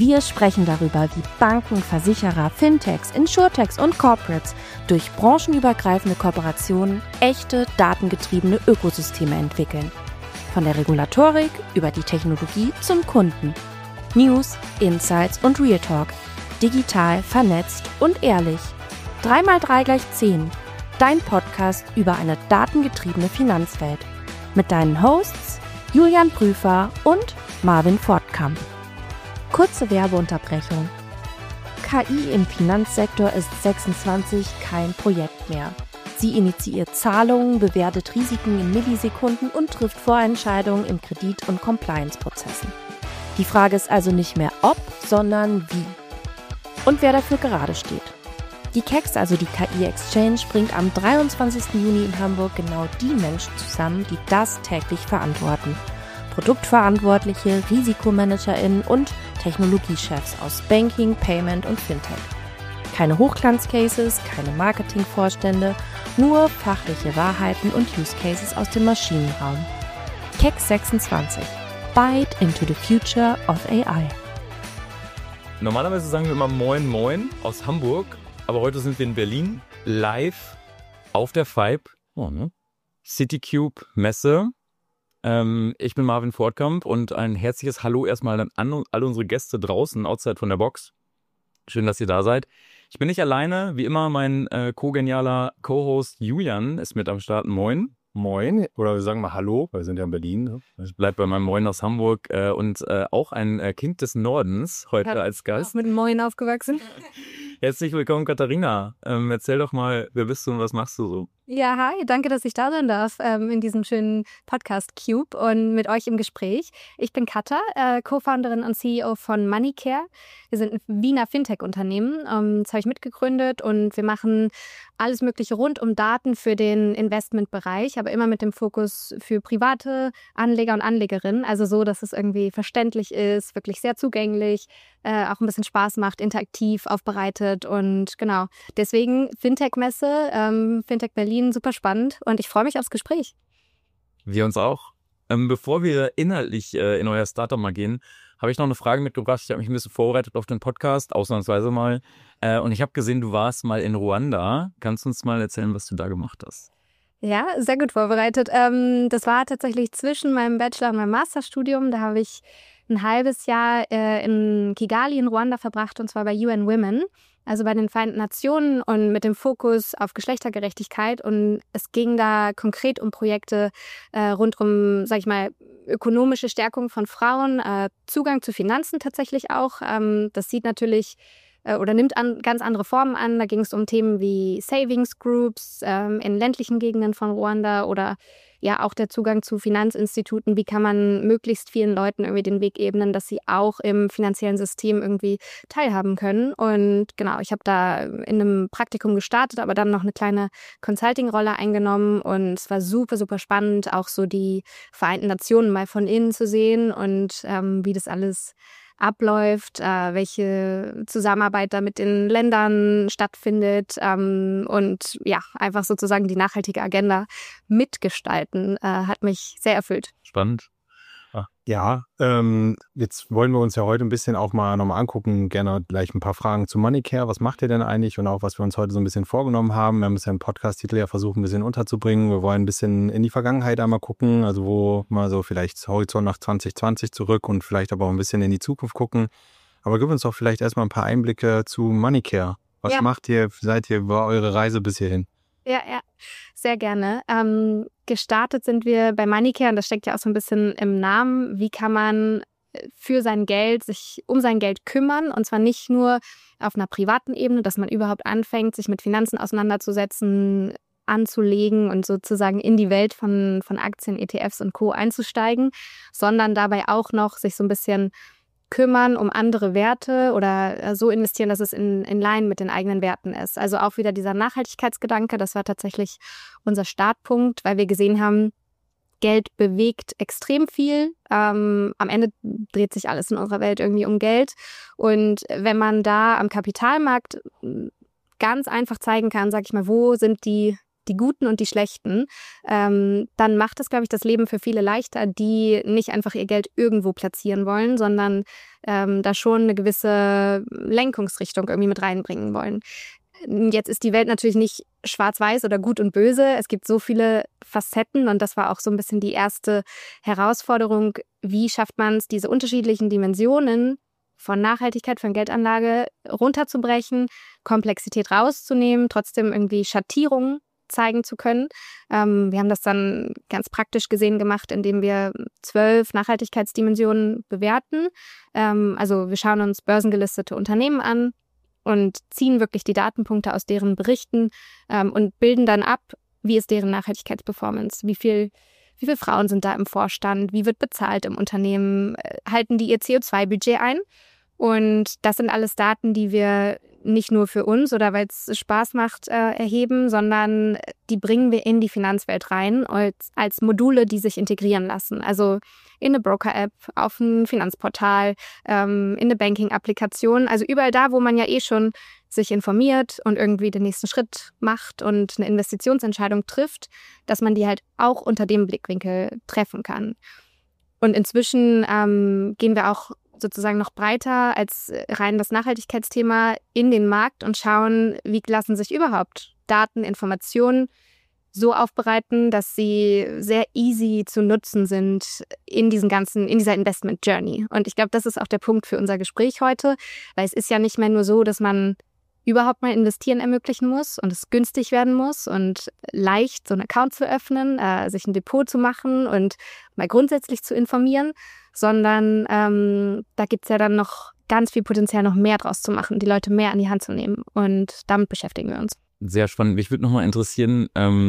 Wir sprechen darüber, wie Banken, Versicherer, Fintechs, Insurtechs und Corporates durch branchenübergreifende Kooperationen echte, datengetriebene Ökosysteme entwickeln. Von der Regulatorik über die Technologie zum Kunden. News, Insights und Real Talk. Digital, vernetzt und ehrlich. 3x3 = 10. Dein Podcast über eine datengetriebene Finanzwelt. Mit deinen Hosts Julian Prüfer und Marvin Fortkamp. Kurze Werbeunterbrechung. KI im Finanzsektor ist 26 kein Projekt mehr. Sie initiiert Zahlungen, bewertet Risiken in Millisekunden und trifft Vorentscheidungen in Kredit- und Compliance-Prozessen. Die Frage ist also nicht mehr ob, sondern wie. Und wer dafür gerade steht. Die KEX, also die KI-Exchange, bringt am 23. Juni in Hamburg genau die Menschen zusammen, die das täglich verantworten. Produktverantwortliche, RisikomanagerInnen und Technologiechefs aus Banking, Payment und Fintech. Keine Hochglanzcases, keine Marketingvorstände, nur fachliche Wahrheiten und Use Cases aus dem Maschinenraum. KEX 26. Bite into the future of AI. Normalerweise sagen wir immer Moin Moin aus Hamburg, aber heute sind wir in Berlin, live auf der FIBE, CityCube Messe. Ich bin Marvin Fortkamp und ein herzliches Hallo erstmal an alle unsere Gäste draußen, outside von der Box. Schön, dass ihr da seid. Ich bin nicht alleine, wie immer mein co-genialer Co-Host Julian ist mit am Start. Moin. Moin, oder wir sagen mal Hallo, weil wir sind ja in Berlin. Ich bleib bei meinem Moin aus Hamburg und auch ein Kind des Nordens heute als Gast. Auch mit Moin aufgewachsen. Herzlich willkommen, Katharina. Erzähl doch mal, wer bist du und was machst du so? Ja, hi, danke, dass ich da sein darf in diesem schönen Podcast Cube und mit euch im Gespräch. Ich bin Katha, Co-Founderin und CEO von MoneyCare. Wir sind ein Wiener Fintech-Unternehmen. Das habe ich mitgegründet und wir machen alles Mögliche rund um Daten für den Investmentbereich, aber immer mit dem Fokus für private Anleger und Anlegerinnen. Also so, dass es irgendwie verständlich ist, wirklich sehr zugänglich, auch ein bisschen Spaß macht, interaktiv aufbereitet und genau. Deswegen Fintech-Messe, Fintech Berlin, super spannend und ich freue mich aufs Gespräch. Wir uns auch. Bevor wir inhaltlich in euer Startup mal gehen, habe ich noch eine Frage mitgebracht. Ich habe mich ein bisschen vorbereitet auf den Podcast, ausnahmsweise mal. Und ich habe gesehen, du warst mal in Ruanda. Kannst du uns mal erzählen, was du da gemacht hast? Ja, sehr gut vorbereitet. Das war tatsächlich zwischen meinem Bachelor- und meinem Masterstudium. Da habe ich ein halbes Jahr in Kigali in Ruanda verbracht und zwar bei UN Women, also bei den Vereinten Nationen und mit dem Fokus auf Geschlechtergerechtigkeit. Und es ging da konkret um Projekte rund um, sag ich mal, ökonomische Stärkung von Frauen, Zugang zu Finanzen tatsächlich auch. Das sieht natürlich oder nimmt ganz andere Formen an. Da ging es um Themen wie Savings Groups in ländlichen Gegenden von Ruanda oder ja auch der Zugang zu Finanzinstituten. Wie kann man möglichst vielen Leuten irgendwie den Weg ebnen, dass sie auch im finanziellen System irgendwie teilhaben können. Und genau, ich habe da in einem Praktikum gestartet, aber dann noch eine kleine Consulting-Rolle eingenommen und es war super, super spannend, auch so die Vereinten Nationen mal von innen zu sehen und wie das alles abläuft, welche Zusammenarbeit da mit den Ländern stattfindet und ja, einfach sozusagen die nachhaltige Agenda mitgestalten, hat mich sehr erfüllt. Spannend. Ja, jetzt wollen wir uns ja heute ein bisschen auch mal nochmal angucken, gerne gleich ein paar Fragen zu MoneyCare. Was macht ihr denn eigentlich und auch was wir uns heute so ein bisschen vorgenommen haben? Wir haben es ja im Podcast-Titel ja versucht, ein bisschen unterzubringen. Wir wollen ein bisschen in die Vergangenheit einmal gucken, also wo mal so vielleicht Horizont nach 2020 zurück und vielleicht aber auch ein bisschen in die Zukunft gucken. Aber gib uns doch vielleicht erstmal ein paar Einblicke zu MoneyCare. Was macht ihr, war eure Reise bis hierhin? Ja, sehr gerne. Gestartet sind wir bei MoneyCare und das steckt ja auch so ein bisschen im Namen. Wie kann man für sein Geld sich um sein Geld kümmern und zwar nicht nur auf einer privaten Ebene, dass man überhaupt anfängt, sich mit Finanzen auseinanderzusetzen, anzulegen und sozusagen in die Welt von Aktien, ETFs und Co. einzusteigen, sondern dabei auch noch sich so ein bisschen kümmern um andere Werte oder so investieren, dass es in Line mit den eigenen Werten ist. Also auch wieder dieser Nachhaltigkeitsgedanke, das war tatsächlich unser Startpunkt, weil wir gesehen haben, Geld bewegt extrem viel. Am Ende dreht sich alles in unserer Welt irgendwie um Geld. Und wenn man da am Kapitalmarkt ganz einfach zeigen kann, sag ich mal, wo sind die die Guten und die Schlechten, dann macht es, glaube ich, das Leben für viele leichter, die nicht einfach ihr Geld irgendwo platzieren wollen, sondern da schon eine gewisse Lenkungsrichtung irgendwie mit reinbringen wollen. Jetzt ist die Welt natürlich nicht schwarz-weiß oder gut und böse. Es gibt so viele Facetten und das war auch so ein bisschen die erste Herausforderung. Wie schafft man es, diese unterschiedlichen Dimensionen von Nachhaltigkeit, von Geldanlage runterzubrechen, Komplexität rauszunehmen, trotzdem irgendwie Schattierungen zeigen zu können. Wir haben das dann ganz praktisch gesehen gemacht, indem wir 12 Nachhaltigkeitsdimensionen bewerten. Also wir schauen uns börsengelistete Unternehmen an und ziehen wirklich die Datenpunkte aus deren Berichten und bilden dann ab, wie ist deren Nachhaltigkeitsperformance, wie viel Frauen sind da im Vorstand, wie wird bezahlt im Unternehmen, halten die ihr CO2-Budget ein. Und das sind alles Daten, die wir nicht nur für uns oder weil es Spaß macht erheben, sondern die bringen wir in die Finanzwelt rein als Module, die sich integrieren lassen. Also in eine Broker-App, auf ein Finanzportal, in eine Banking-Applikation. Also überall da, wo man ja schon sich informiert und irgendwie den nächsten Schritt macht und eine Investitionsentscheidung trifft, dass man die halt auch unter dem Blickwinkel treffen kann. Und inzwischen gehen wir auch sozusagen noch breiter als rein das Nachhaltigkeitsthema in den Markt und schauen, wie lassen sich überhaupt Daten, Informationen so aufbereiten, dass sie sehr easy zu nutzen sind in dieser Investment Journey. Und ich glaube, das ist auch der Punkt für unser Gespräch heute, weil es ist ja nicht mehr nur so, dass man überhaupt mal investieren ermöglichen muss und es günstig werden muss und leicht so einen Account zu öffnen, sich ein Depot zu machen und mal grundsätzlich zu informieren, sondern da gibt es ja dann noch ganz viel Potenzial, noch mehr draus zu machen, die Leute mehr an die Hand zu nehmen und damit beschäftigen wir uns. Sehr spannend. Mich würde noch mal interessieren,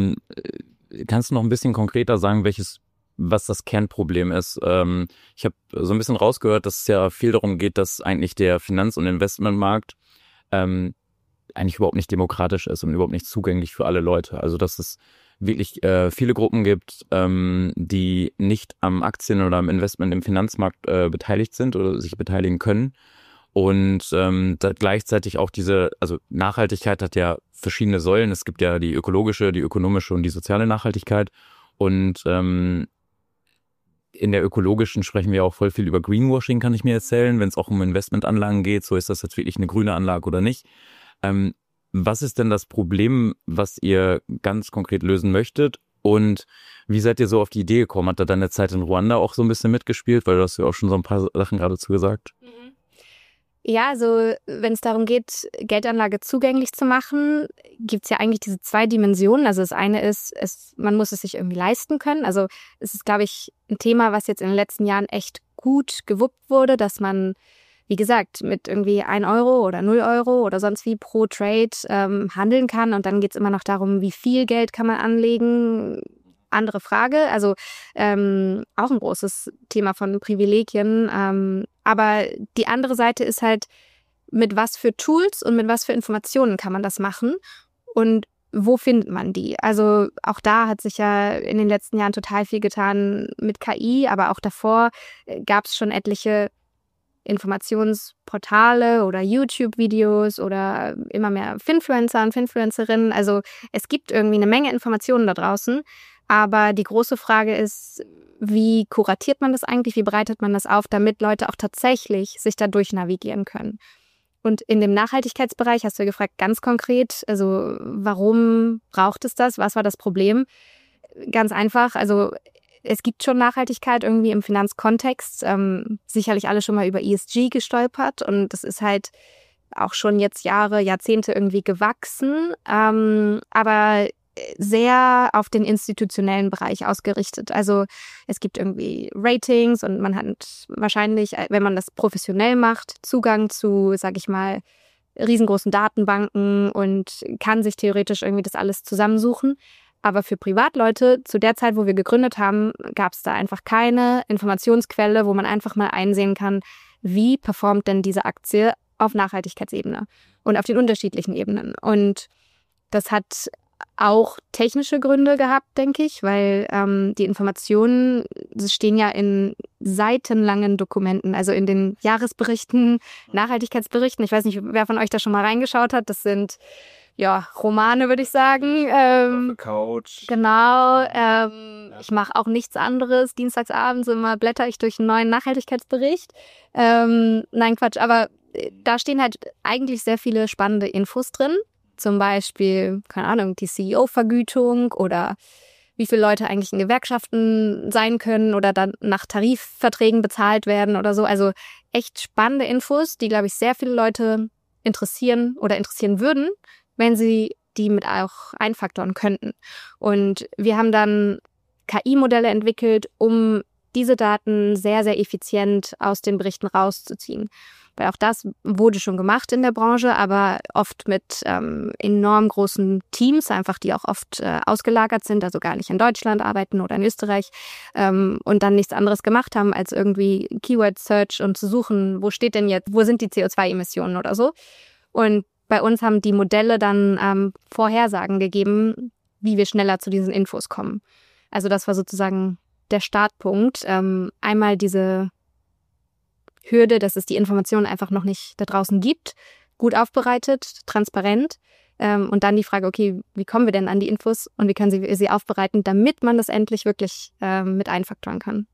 kannst du noch ein bisschen konkreter sagen, was das Kernproblem ist? Ich habe so ein bisschen rausgehört, dass es ja viel darum geht, dass eigentlich der Finanz- und Investmentmarkt eigentlich überhaupt nicht demokratisch ist und überhaupt nicht zugänglich für alle Leute. Also dass es wirklich viele Gruppen gibt, die nicht am Aktien- oder am Investment im Finanzmarkt beteiligt sind oder sich beteiligen können. Und gleichzeitig auch also Nachhaltigkeit hat ja verschiedene Säulen. Es gibt ja die ökologische, die ökonomische und die soziale Nachhaltigkeit. Und in der ökologischen sprechen wir auch voll viel über Greenwashing, kann ich mir erzählen, wenn es auch um Investmentanlagen geht. So ist das jetzt wirklich eine grüne Anlage oder nicht. Was ist denn das Problem, was ihr ganz konkret lösen möchtet? Und wie seid ihr so auf die Idee gekommen? Hat da deine Zeit in Ruanda auch so ein bisschen mitgespielt? Weil du hast ja auch schon so ein paar Sachen geradezu gesagt. Ja, also wenn es darum geht, Geldanlage zugänglich zu machen, gibt es ja eigentlich diese 2 Dimensionen. Also das eine ist, man muss es sich irgendwie leisten können. Also es ist, glaube ich, ein Thema, was jetzt in den letzten Jahren echt gut gewuppt wurde, dass man, wie gesagt, mit irgendwie 1 Euro oder 0 Euro oder sonst wie pro Trade handeln kann. Und dann geht es immer noch darum, wie viel Geld kann man anlegen. Andere Frage, also auch ein großes Thema von Privilegien. Aber die andere Seite ist halt, mit was für Tools und mit was für Informationen kann man das machen und wo findet man die? Also auch da hat sich ja in den letzten Jahren total viel getan mit KI, aber auch davor gab es schon etliche Informationsportale oder YouTube-Videos oder immer mehr Finfluencer und Finfluencerinnen. Also es gibt irgendwie eine Menge Informationen da draußen. Aber die große Frage ist, wie kuratiert man das eigentlich? Wie bereitet man das auf, damit Leute auch tatsächlich sich da durchnavigieren können? Und in dem Nachhaltigkeitsbereich hast du gefragt, ganz konkret, also warum braucht es das? Was war das Problem? Ganz einfach, also es gibt schon Nachhaltigkeit irgendwie im Finanzkontext. Sicherlich alle schon mal über ESG gestolpert und das ist halt auch schon jetzt Jahre, Jahrzehnte irgendwie gewachsen. Aber sehr auf den institutionellen Bereich ausgerichtet. Also es gibt irgendwie Ratings und man hat wahrscheinlich, wenn man das professionell macht, Zugang zu, sage ich mal, riesengroßen Datenbanken und kann sich theoretisch irgendwie das alles zusammensuchen. Aber für Privatleute, zu der Zeit, wo wir gegründet haben, gab es da einfach keine Informationsquelle, wo man einfach mal einsehen kann, wie performt denn diese Aktie auf Nachhaltigkeitsebene und auf den unterschiedlichen Ebenen. Und das hat auch technische Gründe gehabt, denke ich, weil die Informationen stehen ja in seitenlangen Dokumenten, also in den Jahresberichten, Nachhaltigkeitsberichten. Ich weiß nicht, wer von euch da schon mal reingeschaut hat. Das sind Romane, würde ich sagen. Auf der Couch. Genau. Ich mache auch nichts anderes. Dienstagsabends immer blätter ich durch einen neuen Nachhaltigkeitsbericht. Nein, Quatsch. Aber da stehen halt eigentlich sehr viele spannende Infos drin. Zum Beispiel, keine Ahnung, die CEO-Vergütung oder wie viele Leute eigentlich in Gewerkschaften sein können oder dann nach Tarifverträgen bezahlt werden oder so. Also echt spannende Infos, die, glaube ich, sehr viele Leute interessieren würden, wenn sie die mit auch einfaktoren könnten. Und wir haben dann KI-Modelle entwickelt, um diese Daten sehr, sehr effizient aus den Berichten rauszuziehen. Weil auch das wurde schon gemacht in der Branche, aber oft mit enorm großen Teams, einfach die auch oft ausgelagert sind, also gar nicht in Deutschland arbeiten oder in Österreich und dann nichts anderes gemacht haben, als irgendwie Keyword-Search und zu suchen, wo sind die CO2-Emissionen oder so. Und bei uns haben die Modelle dann Vorhersagen gegeben, wie wir schneller zu diesen Infos kommen. Also das war sozusagen der Startpunkt. Einmal diese Hürde, dass es die Informationen einfach noch nicht da draußen gibt, gut aufbereitet, transparent. Und dann die Frage, okay, wie kommen wir denn an die Infos und wie können sie aufbereiten, damit man das endlich wirklich mit einfaktoren kann.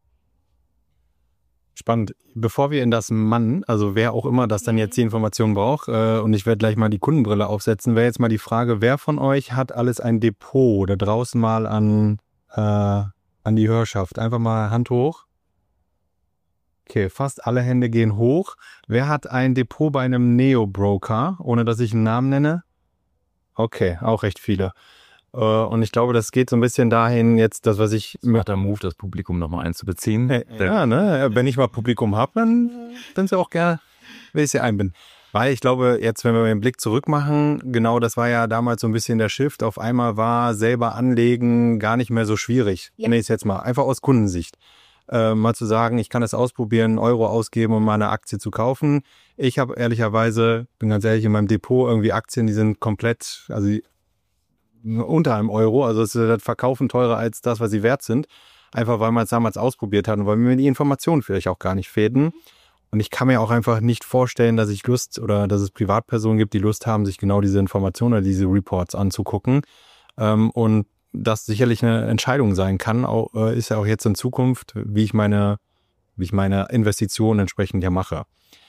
Spannend. Bevor wir in das Mann, also wer auch immer das dann jetzt die Information braucht, und ich werde gleich mal die Kundenbrille aufsetzen, wäre jetzt mal die Frage, wer von euch hat alles ein Depot da draußen mal an die Hörerschaft? Einfach mal Hand hoch. Okay, fast alle Hände gehen hoch. Wer hat ein Depot bei einem Neo-Broker, ohne dass ich einen Namen nenne? Okay, auch recht viele. Und ich glaube, das geht so ein bisschen dahin jetzt, das, was ich... Das war der Move, das Publikum nochmal einzubeziehen. Ja, ne? Wenn ich mal Publikum habe, dann sie auch gerne, wenn ich sie einbinden. Weil ich glaube, jetzt, wenn wir den Blick zurück machen, genau, das war ja damals so ein bisschen der Shift. Auf einmal war selber anlegen gar nicht mehr so schwierig. Ja. Nee, jetzt mal einfach aus Kundensicht. Mal zu sagen, ich kann es ausprobieren, einen Euro ausgeben, um mal eine Aktie zu kaufen. Ich habe ehrlicherweise, bin ganz ehrlich, in meinem Depot irgendwie Aktien, die sind komplett, also unter einem Euro, also das Verkaufen teurer als das, was sie wert sind, einfach weil man es damals ausprobiert hat und weil mir die Informationen vielleicht auch gar nicht fehlen. Und ich kann mir auch einfach nicht vorstellen, dass ich Lust oder dass es Privatpersonen gibt, die Lust haben, sich genau diese Informationen oder diese Reports anzugucken. Und das sicherlich eine Entscheidung sein kann, ist ja auch jetzt in Zukunft, wie ich meine Investitionen entsprechend ja mache.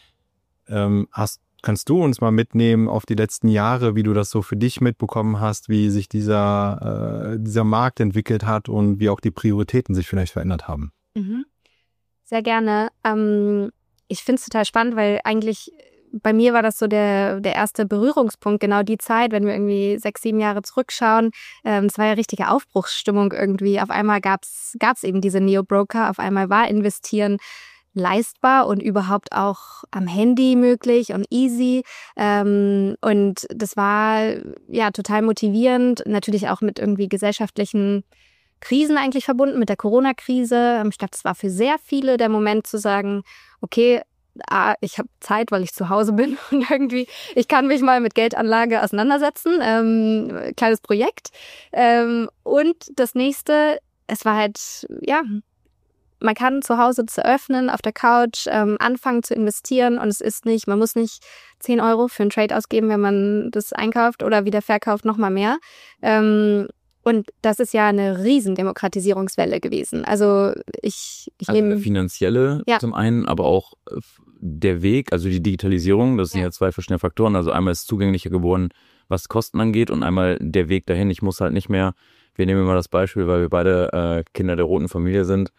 Kannst du uns mal mitnehmen auf die letzten Jahre, wie du das so für dich mitbekommen hast, wie sich dieser Markt entwickelt hat und wie auch die Prioritäten sich vielleicht verändert haben? Sehr gerne. Ich finde es total spannend, weil eigentlich bei mir war das so der erste Berührungspunkt, genau die Zeit, wenn wir irgendwie 6, 7 Jahre zurückschauen. Es war ja richtige Aufbruchsstimmung irgendwie. Auf einmal gab's eben diese Neo-Broker, auf einmal war Investieren leistbar und überhaupt auch am Handy möglich und easy. Und das war ja total motivierend, natürlich auch mit irgendwie gesellschaftlichen Krisen eigentlich verbunden, mit der Corona-Krise. Ich glaube, das war für sehr viele der Moment zu sagen, okay, ich habe Zeit, weil ich zu Hause bin und irgendwie, ich kann mich mal mit Geldanlage auseinandersetzen. Kleines Projekt. Und das nächste, es war halt, ja, man kann zu Hause das eröffnen, auf der Couch, anfangen zu investieren und es ist nicht, man muss nicht 10 Euro für einen Trade ausgeben, wenn man das einkauft oder wieder verkauft, nochmal mehr. Und das ist ja eine riesen Demokratisierungswelle gewesen. Also ich nehme... Finanzielle zum einen, aber auch der Weg, also die Digitalisierung, das sind ja 2 verschiedene Faktoren. Also einmal ist es zugänglicher geworden, was Kosten angeht und einmal der Weg dahin. Ich muss halt nicht mehr, wir nehmen mal das Beispiel, weil wir beide Kinder der roten Familie sind.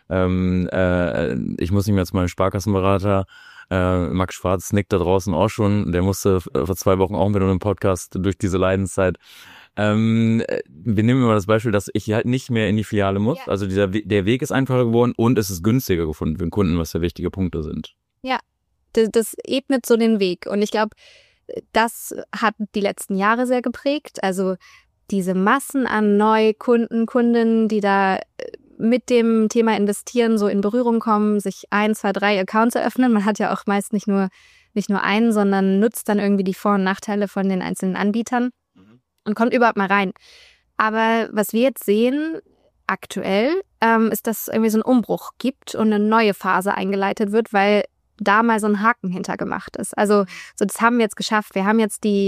Ich muss nicht mehr zu meinem Sparkassenberater. Max Schwarz nickt da draußen auch schon. Der musste vor 2 Wochen auch mit einem Podcast durch diese Leidenszeit. Wir nehmen mal das Beispiel, dass ich halt nicht mehr in die Filiale muss. Ja. Also der Weg ist einfacher geworden und es ist günstiger gefunden für den Kunden, was ja wichtige Punkte sind. Ja, das ebnet so den Weg. Und ich glaube, das hat die letzten Jahre sehr geprägt. Also diese Massen an Neukunden, Kundinnen, die da mit dem Thema Investieren so in Berührung kommen, sich 1, 2, 3 Accounts eröffnen. Man hat ja auch meist nicht nur einen, sondern nutzt dann irgendwie die Vor- und Nachteile von den einzelnen Anbietern und kommt überhaupt mal rein. Aber was wir jetzt sehen aktuell, ist, dass es irgendwie so einen Umbruch gibt und eine neue Phase eingeleitet wird, weil da mal so ein Haken hintergemacht ist. Also so, das haben wir jetzt geschafft. Wir haben jetzt die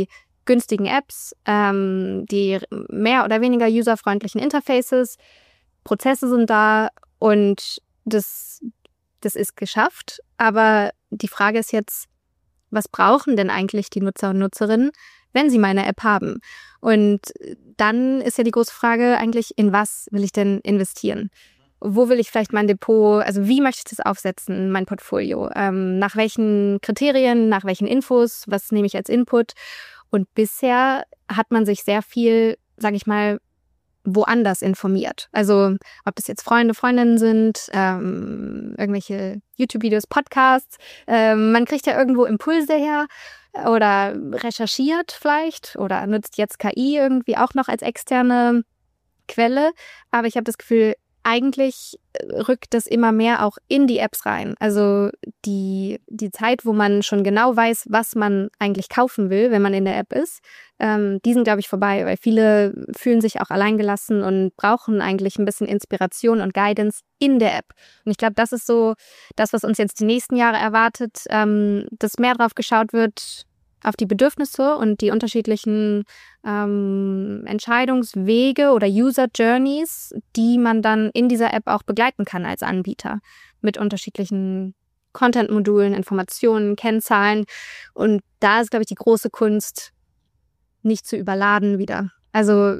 günstigen Apps, die mehr oder weniger userfreundlichen Interfaces, Prozesse sind da und das ist geschafft. Aber die Frage ist jetzt, was brauchen denn eigentlich die Nutzer und Nutzerinnen, wenn sie meine App haben? Und dann ist ja die große Frage eigentlich, in was will ich denn investieren? Wo will ich vielleicht mein Depot, also wie möchte ich das aufsetzen, mein Portfolio? Nach welchen Kriterien, nach welchen Infos, was nehme ich als Input? Und bisher hat man sich sehr viel, sage ich mal, woanders informiert. Also ob das jetzt Freunde, Freundinnen sind, irgendwelche YouTube-Videos, Podcasts. Man kriegt ja irgendwo Impulse her oder recherchiert vielleicht oder nutzt jetzt KI irgendwie auch noch als externe Quelle. Aber ich habe das Gefühl, eigentlich rückt das immer mehr auch in die Apps rein. Also die Zeit, wo man schon genau weiß, was man eigentlich kaufen will, wenn man in der App ist, die sind, glaube ich, vorbei, weil viele fühlen sich auch alleingelassen und brauchen eigentlich ein bisschen Inspiration und Guidance in der App. Und ich glaube, das ist so das, was uns jetzt die nächsten Jahre erwartet, dass mehr drauf geschaut wird, auf die Bedürfnisse und die unterschiedlichen Entscheidungswege oder User Journeys, die man dann in dieser App auch begleiten kann als Anbieter mit unterschiedlichen Content-Modulen, Informationen, Kennzahlen. Und da ist, glaube ich, die große Kunst, nicht zu überladen wieder. Also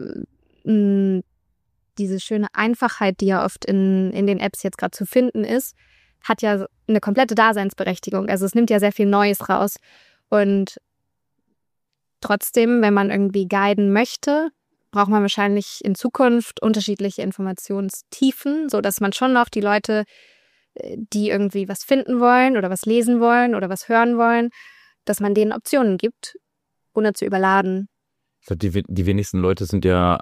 diese schöne Einfachheit, die ja oft in den Apps jetzt gerade zu finden ist, hat ja eine komplette Daseinsberechtigung. Also es nimmt ja sehr viel Neues raus. Und trotzdem, wenn man irgendwie guiden möchte, braucht man wahrscheinlich in Zukunft unterschiedliche Informationstiefen, sodass man schon noch die Leute, die irgendwie was finden wollen oder was lesen wollen oder was hören wollen, dass man denen Optionen gibt, ohne zu überladen. Die wenigsten Leute sind ja,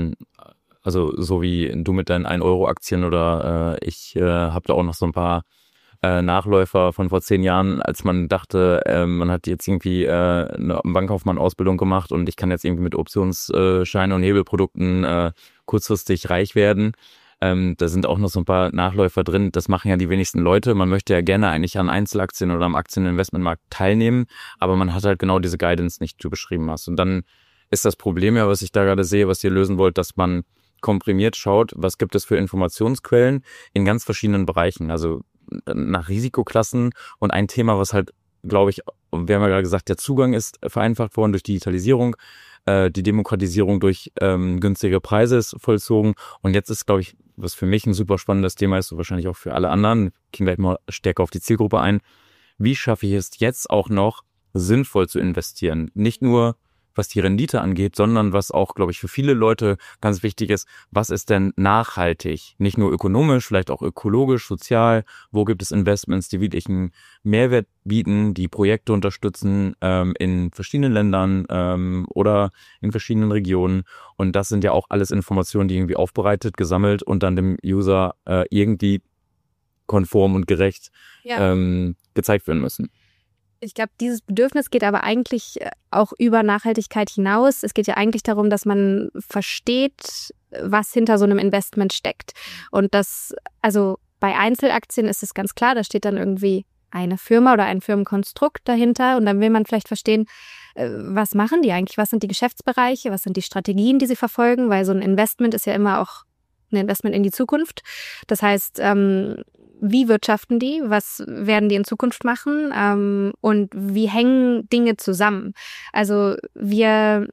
also so wie du mit deinen 1-Euro-Aktien oder ich habe da auch noch so ein paar Nachläufer von vor 10 Jahren, als man dachte, man hat jetzt irgendwie eine Bankkaufmann-Ausbildung gemacht und ich kann jetzt irgendwie mit Optionsscheinen und Hebelprodukten kurzfristig reich werden. Da sind auch noch so ein paar Nachläufer drin. Das machen ja die wenigsten Leute. Man möchte ja gerne eigentlich an Einzelaktien oder am Aktieninvestmentmarkt teilnehmen, aber man hat halt genau diese Guidance nicht, die du beschrieben hast. Und dann ist das Problem ja, was ich da gerade sehe, was ihr lösen wollt, dass man komprimiert schaut, was gibt es für Informationsquellen in ganz verschiedenen Bereichen. Also nach Risikoklassen und ein Thema, was halt, glaube ich, wir haben ja gerade gesagt, der Zugang ist vereinfacht worden durch Digitalisierung, die Demokratisierung durch günstige Preise ist vollzogen und jetzt ist, glaube ich, was für mich ein super spannendes Thema ist und wahrscheinlich auch für alle anderen, gehen gleich mal stärker auf die Zielgruppe ein, wie schaffe ich es jetzt auch noch sinnvoll zu investieren? Nicht nur was die Rendite angeht, sondern was auch, glaube ich, für viele Leute ganz wichtig ist, was ist denn nachhaltig? Nicht nur ökonomisch, vielleicht auch ökologisch, sozial. Wo gibt es Investments, die wirklich einen Mehrwert bieten, die Projekte unterstützen in verschiedenen Ländern oder in verschiedenen Regionen? Und das sind ja auch alles Informationen, die irgendwie aufbereitet, gesammelt und dann dem User irgendwie konform und gerecht gezeigt werden müssen. Ich glaube, dieses Bedürfnis geht aber eigentlich auch über Nachhaltigkeit hinaus. Es geht ja eigentlich darum, dass man versteht, was hinter so einem Investment steckt. Und das, also bei Einzelaktien ist es ganz klar, da steht dann irgendwie eine Firma oder ein Firmenkonstrukt dahinter und dann will man vielleicht verstehen, was machen die eigentlich, was sind die Geschäftsbereiche, was sind die Strategien, die sie verfolgen, weil so ein Investment ist ja immer auch ein Investment in die Zukunft. Das heißt, wie wirtschaften die, was werden die in Zukunft machen und wie hängen Dinge zusammen. Also wir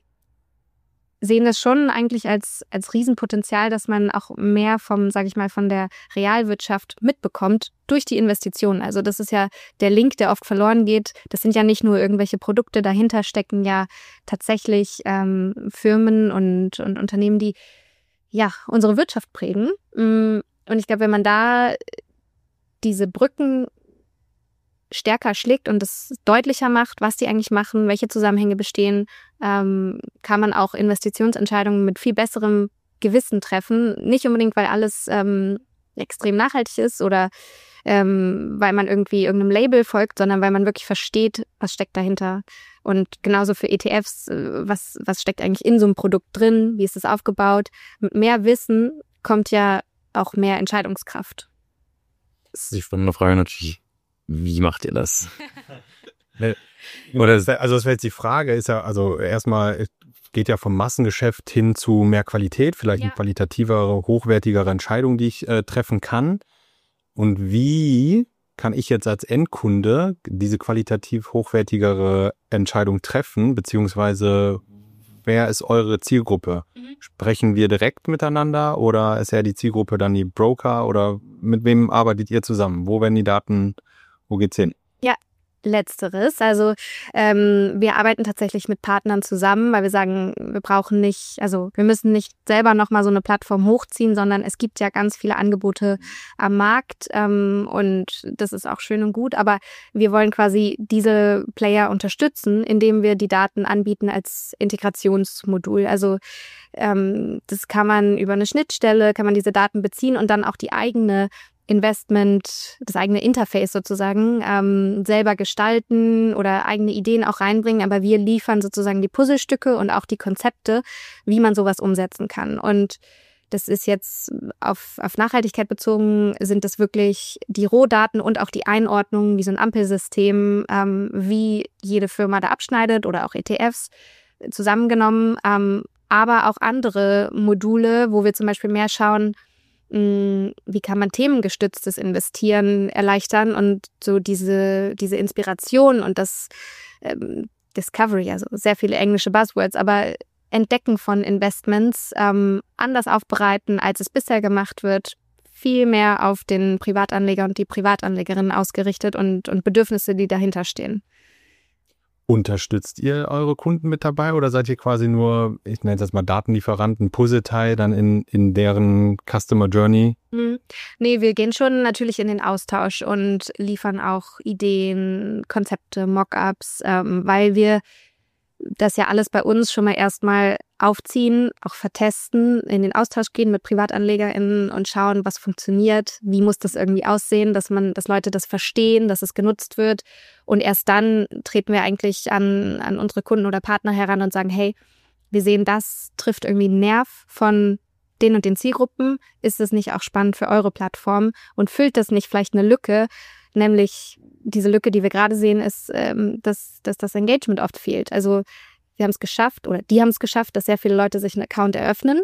sehen das schon eigentlich als Riesenpotenzial, dass man auch mehr vom, sage ich mal, von der Realwirtschaft mitbekommt durch die Investitionen. Also das ist ja der Link, der oft verloren geht. Das sind ja nicht nur irgendwelche Produkte, dahinter stecken ja tatsächlich Firmen und Unternehmen, die ja unsere Wirtschaft prägen. Und ich glaube, wenn man da diese Brücken stärker schlägt und es deutlicher macht, was die eigentlich machen, welche Zusammenhänge bestehen, kann man auch Investitionsentscheidungen mit viel besserem Gewissen treffen. Nicht unbedingt, weil alles extrem nachhaltig ist oder weil man irgendwie irgendeinem Label folgt, sondern weil man wirklich versteht, was steckt dahinter. Und genauso für ETFs, was steckt eigentlich in so einem Produkt drin, wie ist es aufgebaut. Mit mehr Wissen kommt ja auch mehr Entscheidungskraft. Das ist die spannende Frage natürlich, wie macht ihr das? Oder also das wäre jetzt die Frage, ist ja, also erstmal geht ja vom Massengeschäft hin zu mehr Qualität, vielleicht eine qualitativere, hochwertigere Entscheidung, die ich treffen kann. Und wie kann ich jetzt als Endkunde diese qualitativ hochwertigere Entscheidung treffen, beziehungsweise wer ist eure Zielgruppe? Sprechen wir direkt miteinander oder ist ja die Zielgruppe dann die Broker oder mit wem arbeitet ihr zusammen? Wo werden die Daten, wo geht's hin? Ja, Letzteres. Also wir arbeiten tatsächlich mit Partnern zusammen, weil wir sagen, wir müssen nicht selber nochmal so eine Plattform hochziehen, sondern es gibt ja ganz viele Angebote am Markt und das ist auch schön und gut, aber wir wollen quasi diese Player unterstützen, indem wir die Daten anbieten als Integrationsmodul. Also das kann man über eine Schnittstelle, kann man diese Daten beziehen und dann auch die eigene das eigene Interface sozusagen selber gestalten oder eigene Ideen auch reinbringen, aber wir liefern sozusagen die Puzzlestücke und auch die Konzepte, wie man sowas umsetzen kann. Und das ist jetzt auf Nachhaltigkeit bezogen, sind das wirklich die Rohdaten und auch die Einordnung, wie so ein Ampelsystem, wie jede Firma da abschneidet oder auch ETFs zusammengenommen, aber auch andere Module, wo wir zum Beispiel mehr schauen, wie kann man themengestütztes Investieren erleichtern und so diese Inspiration und das Discovery, also sehr viele englische Buzzwords, aber Entdecken von Investments anders aufbereiten, als es bisher gemacht wird, viel mehr auf den Privatanleger und die Privatanlegerin ausgerichtet und Bedürfnisse, die dahinter stehen. Unterstützt ihr eure Kunden mit dabei oder seid ihr quasi nur, ich nenne es jetzt mal Datenlieferanten, Puzzleteil dann in deren Customer Journey? Nee, wir gehen schon natürlich in den Austausch und liefern auch Ideen, Konzepte, Mockups, weil wir das ja alles bei uns schon mal erstmal aufziehen, auch vertesten, in den Austausch gehen mit PrivatanlegerInnen und schauen, was funktioniert, wie muss das irgendwie aussehen, dass Leute das verstehen, dass es genutzt wird. Und erst dann treten wir eigentlich an unsere Kunden oder Partner heran und sagen, hey, wir sehen, das trifft irgendwie einen Nerv von den und den Zielgruppen. Ist es nicht auch spannend für eure Plattform und füllt das nicht vielleicht eine Lücke? Nämlich diese Lücke, die wir gerade sehen, ist, dass das Engagement oft fehlt. Also wir haben es geschafft, oder die haben es geschafft, dass sehr viele Leute sich einen Account eröffnen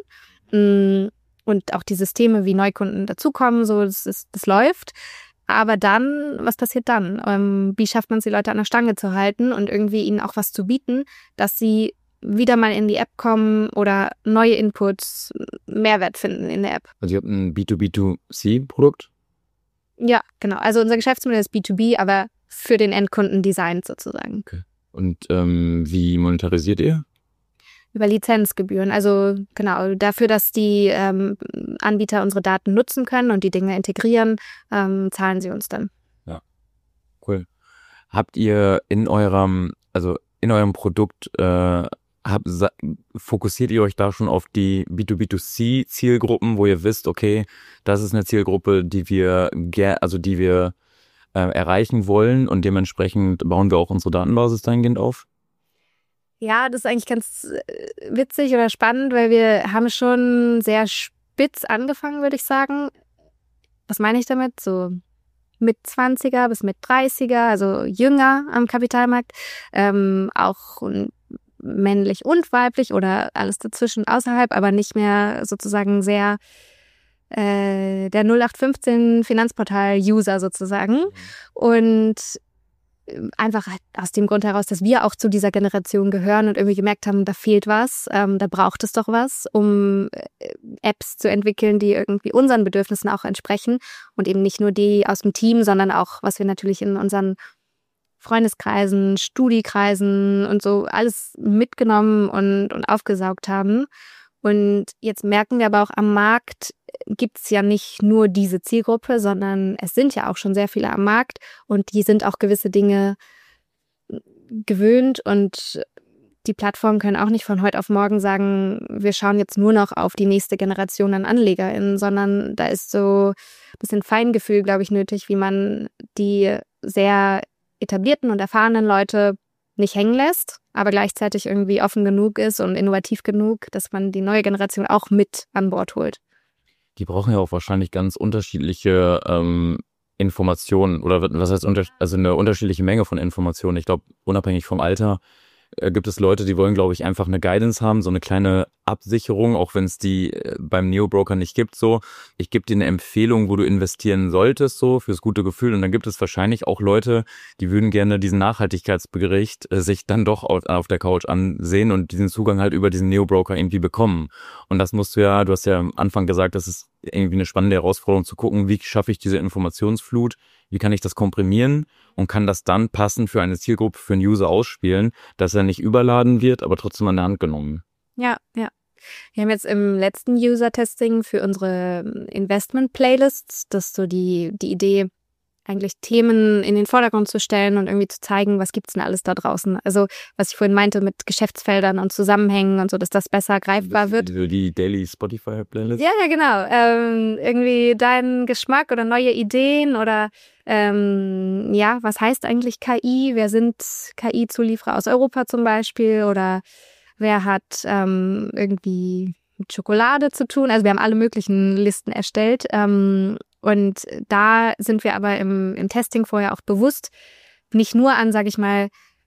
und auch die Systeme wie Neukunden dazukommen, so das läuft. Aber dann, was passiert dann? Wie schafft man es, die Leute an der Stange zu halten und irgendwie ihnen auch was zu bieten, dass sie wieder mal in die App kommen oder neue Inputs, Mehrwert finden in der App? Also ihr habt ein B2B2C-Produkt? Ja, genau. Also unser Geschäftsmodell ist B2B, aber für den Endkunden designt sozusagen. Okay. Und wie monetarisiert ihr? Über Lizenzgebühren. Also genau, dafür, dass die Anbieter unsere Daten nutzen können und die Dinge integrieren, zahlen sie uns dann. Ja, cool. Habt ihr in eurem Produkt, fokussiert ihr euch da schon auf die B2B2C-Zielgruppen, wo ihr wisst, okay, das ist eine Zielgruppe, die wir erreichen wollen und dementsprechend bauen wir auch unsere Datenbasis dahingehend auf? Ja, das ist eigentlich ganz witzig oder spannend, weil wir haben schon sehr spitz angefangen, würde ich sagen. Was meine ich damit? So mit 20er bis mit 30er, also jünger am Kapitalmarkt, auch männlich und weiblich oder alles dazwischen außerhalb, aber nicht mehr sozusagen sehr der 0815 Finanzportal-User sozusagen. Und einfach aus dem Grund heraus, dass wir auch zu dieser Generation gehören und irgendwie gemerkt haben, da fehlt was, da braucht es doch was, um Apps zu entwickeln, die irgendwie unseren Bedürfnissen auch entsprechen und eben nicht nur die aus dem Team, sondern auch, was wir natürlich in unseren Freundeskreisen, Studiekreisen und so alles mitgenommen und aufgesaugt haben. Und jetzt merken wir aber auch, am Markt gibt es ja nicht nur diese Zielgruppe, sondern es sind ja auch schon sehr viele am Markt und die sind auch gewisse Dinge gewöhnt und die Plattformen können auch nicht von heute auf morgen sagen, wir schauen jetzt nur noch auf die nächste Generation an AnlegerInnen, sondern da ist so ein bisschen Feingefühl, glaube ich, nötig, wie man die sehr etablierten und erfahrenen Leute nicht hängen lässt, aber gleichzeitig irgendwie offen genug ist und innovativ genug, dass man die neue Generation auch mit an Bord holt. Die brauchen ja auch wahrscheinlich ganz unterschiedliche Informationen oder was heißt also eine unterschiedliche Menge von Informationen. Ich glaube, unabhängig vom Alter gibt es Leute, die wollen, glaube ich, einfach eine Guidance haben, so eine kleine Absicherung, auch wenn es die beim Neo-Broker nicht gibt. So, ich gebe dir eine Empfehlung, wo du investieren solltest, so fürs gute Gefühl. Und dann gibt es wahrscheinlich auch Leute, die würden gerne diesen Nachhaltigkeitsbericht sich dann doch auf der Couch ansehen und diesen Zugang halt über diesen Neo-Broker irgendwie bekommen. Und das musst du hast ja am Anfang gesagt, das ist irgendwie eine spannende Herausforderung zu gucken, wie schaffe ich diese Informationsflut, wie kann ich das komprimieren und kann das dann passend für eine Zielgruppe, für einen User ausspielen, dass er nicht überladen wird, aber trotzdem an der Hand genommen. Ja. Wir haben jetzt im letzten User-Testing für unsere Investment-Playlists, das ist so die Idee, eigentlich Themen in den Vordergrund zu stellen und irgendwie zu zeigen, was gibt's denn alles da draußen. Also was ich vorhin meinte mit Geschäftsfeldern und Zusammenhängen und so, dass das besser greifbar wird. Die Daily Spotify-Playlist? Ja, genau. Irgendwie dein Geschmack oder neue Ideen oder was heißt eigentlich KI? Wer sind KI-Zulieferer aus Europa zum Beispiel? Oder wer hat irgendwie mit Schokolade zu tun? Also wir haben alle möglichen Listen erstellt. Und da sind wir aber im Testing vorher auch bewusst nicht nur an, sage ich mal,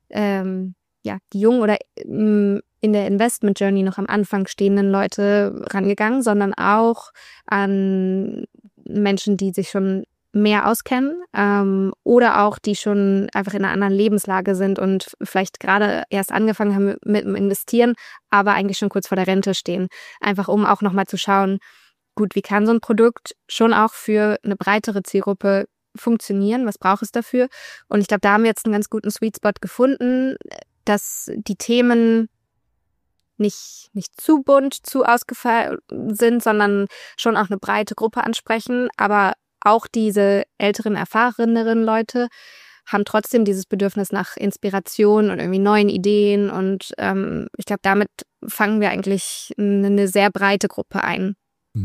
die jungen oder in der Investment Journey noch am Anfang stehenden Leute rangegangen, sondern auch an Menschen, die sich schon mehr auskennen oder auch die schon einfach in einer anderen Lebenslage sind und vielleicht gerade erst angefangen haben mit dem Investieren, aber eigentlich schon kurz vor der Rente stehen. Einfach um auch nochmal zu schauen, gut, wie kann so ein Produkt schon auch für eine breitere Zielgruppe funktionieren? Was braucht es dafür? Und ich glaube, da haben wir jetzt einen ganz guten Sweet Spot gefunden, dass die Themen nicht zu bunt, zu ausgefallen sind, sondern schon auch eine breite Gruppe ansprechen. Aber auch diese älteren, erfahreneren Leute haben trotzdem dieses Bedürfnis nach Inspiration und irgendwie neuen Ideen. Und ich glaube, damit fangen wir eigentlich eine sehr breite Gruppe ein.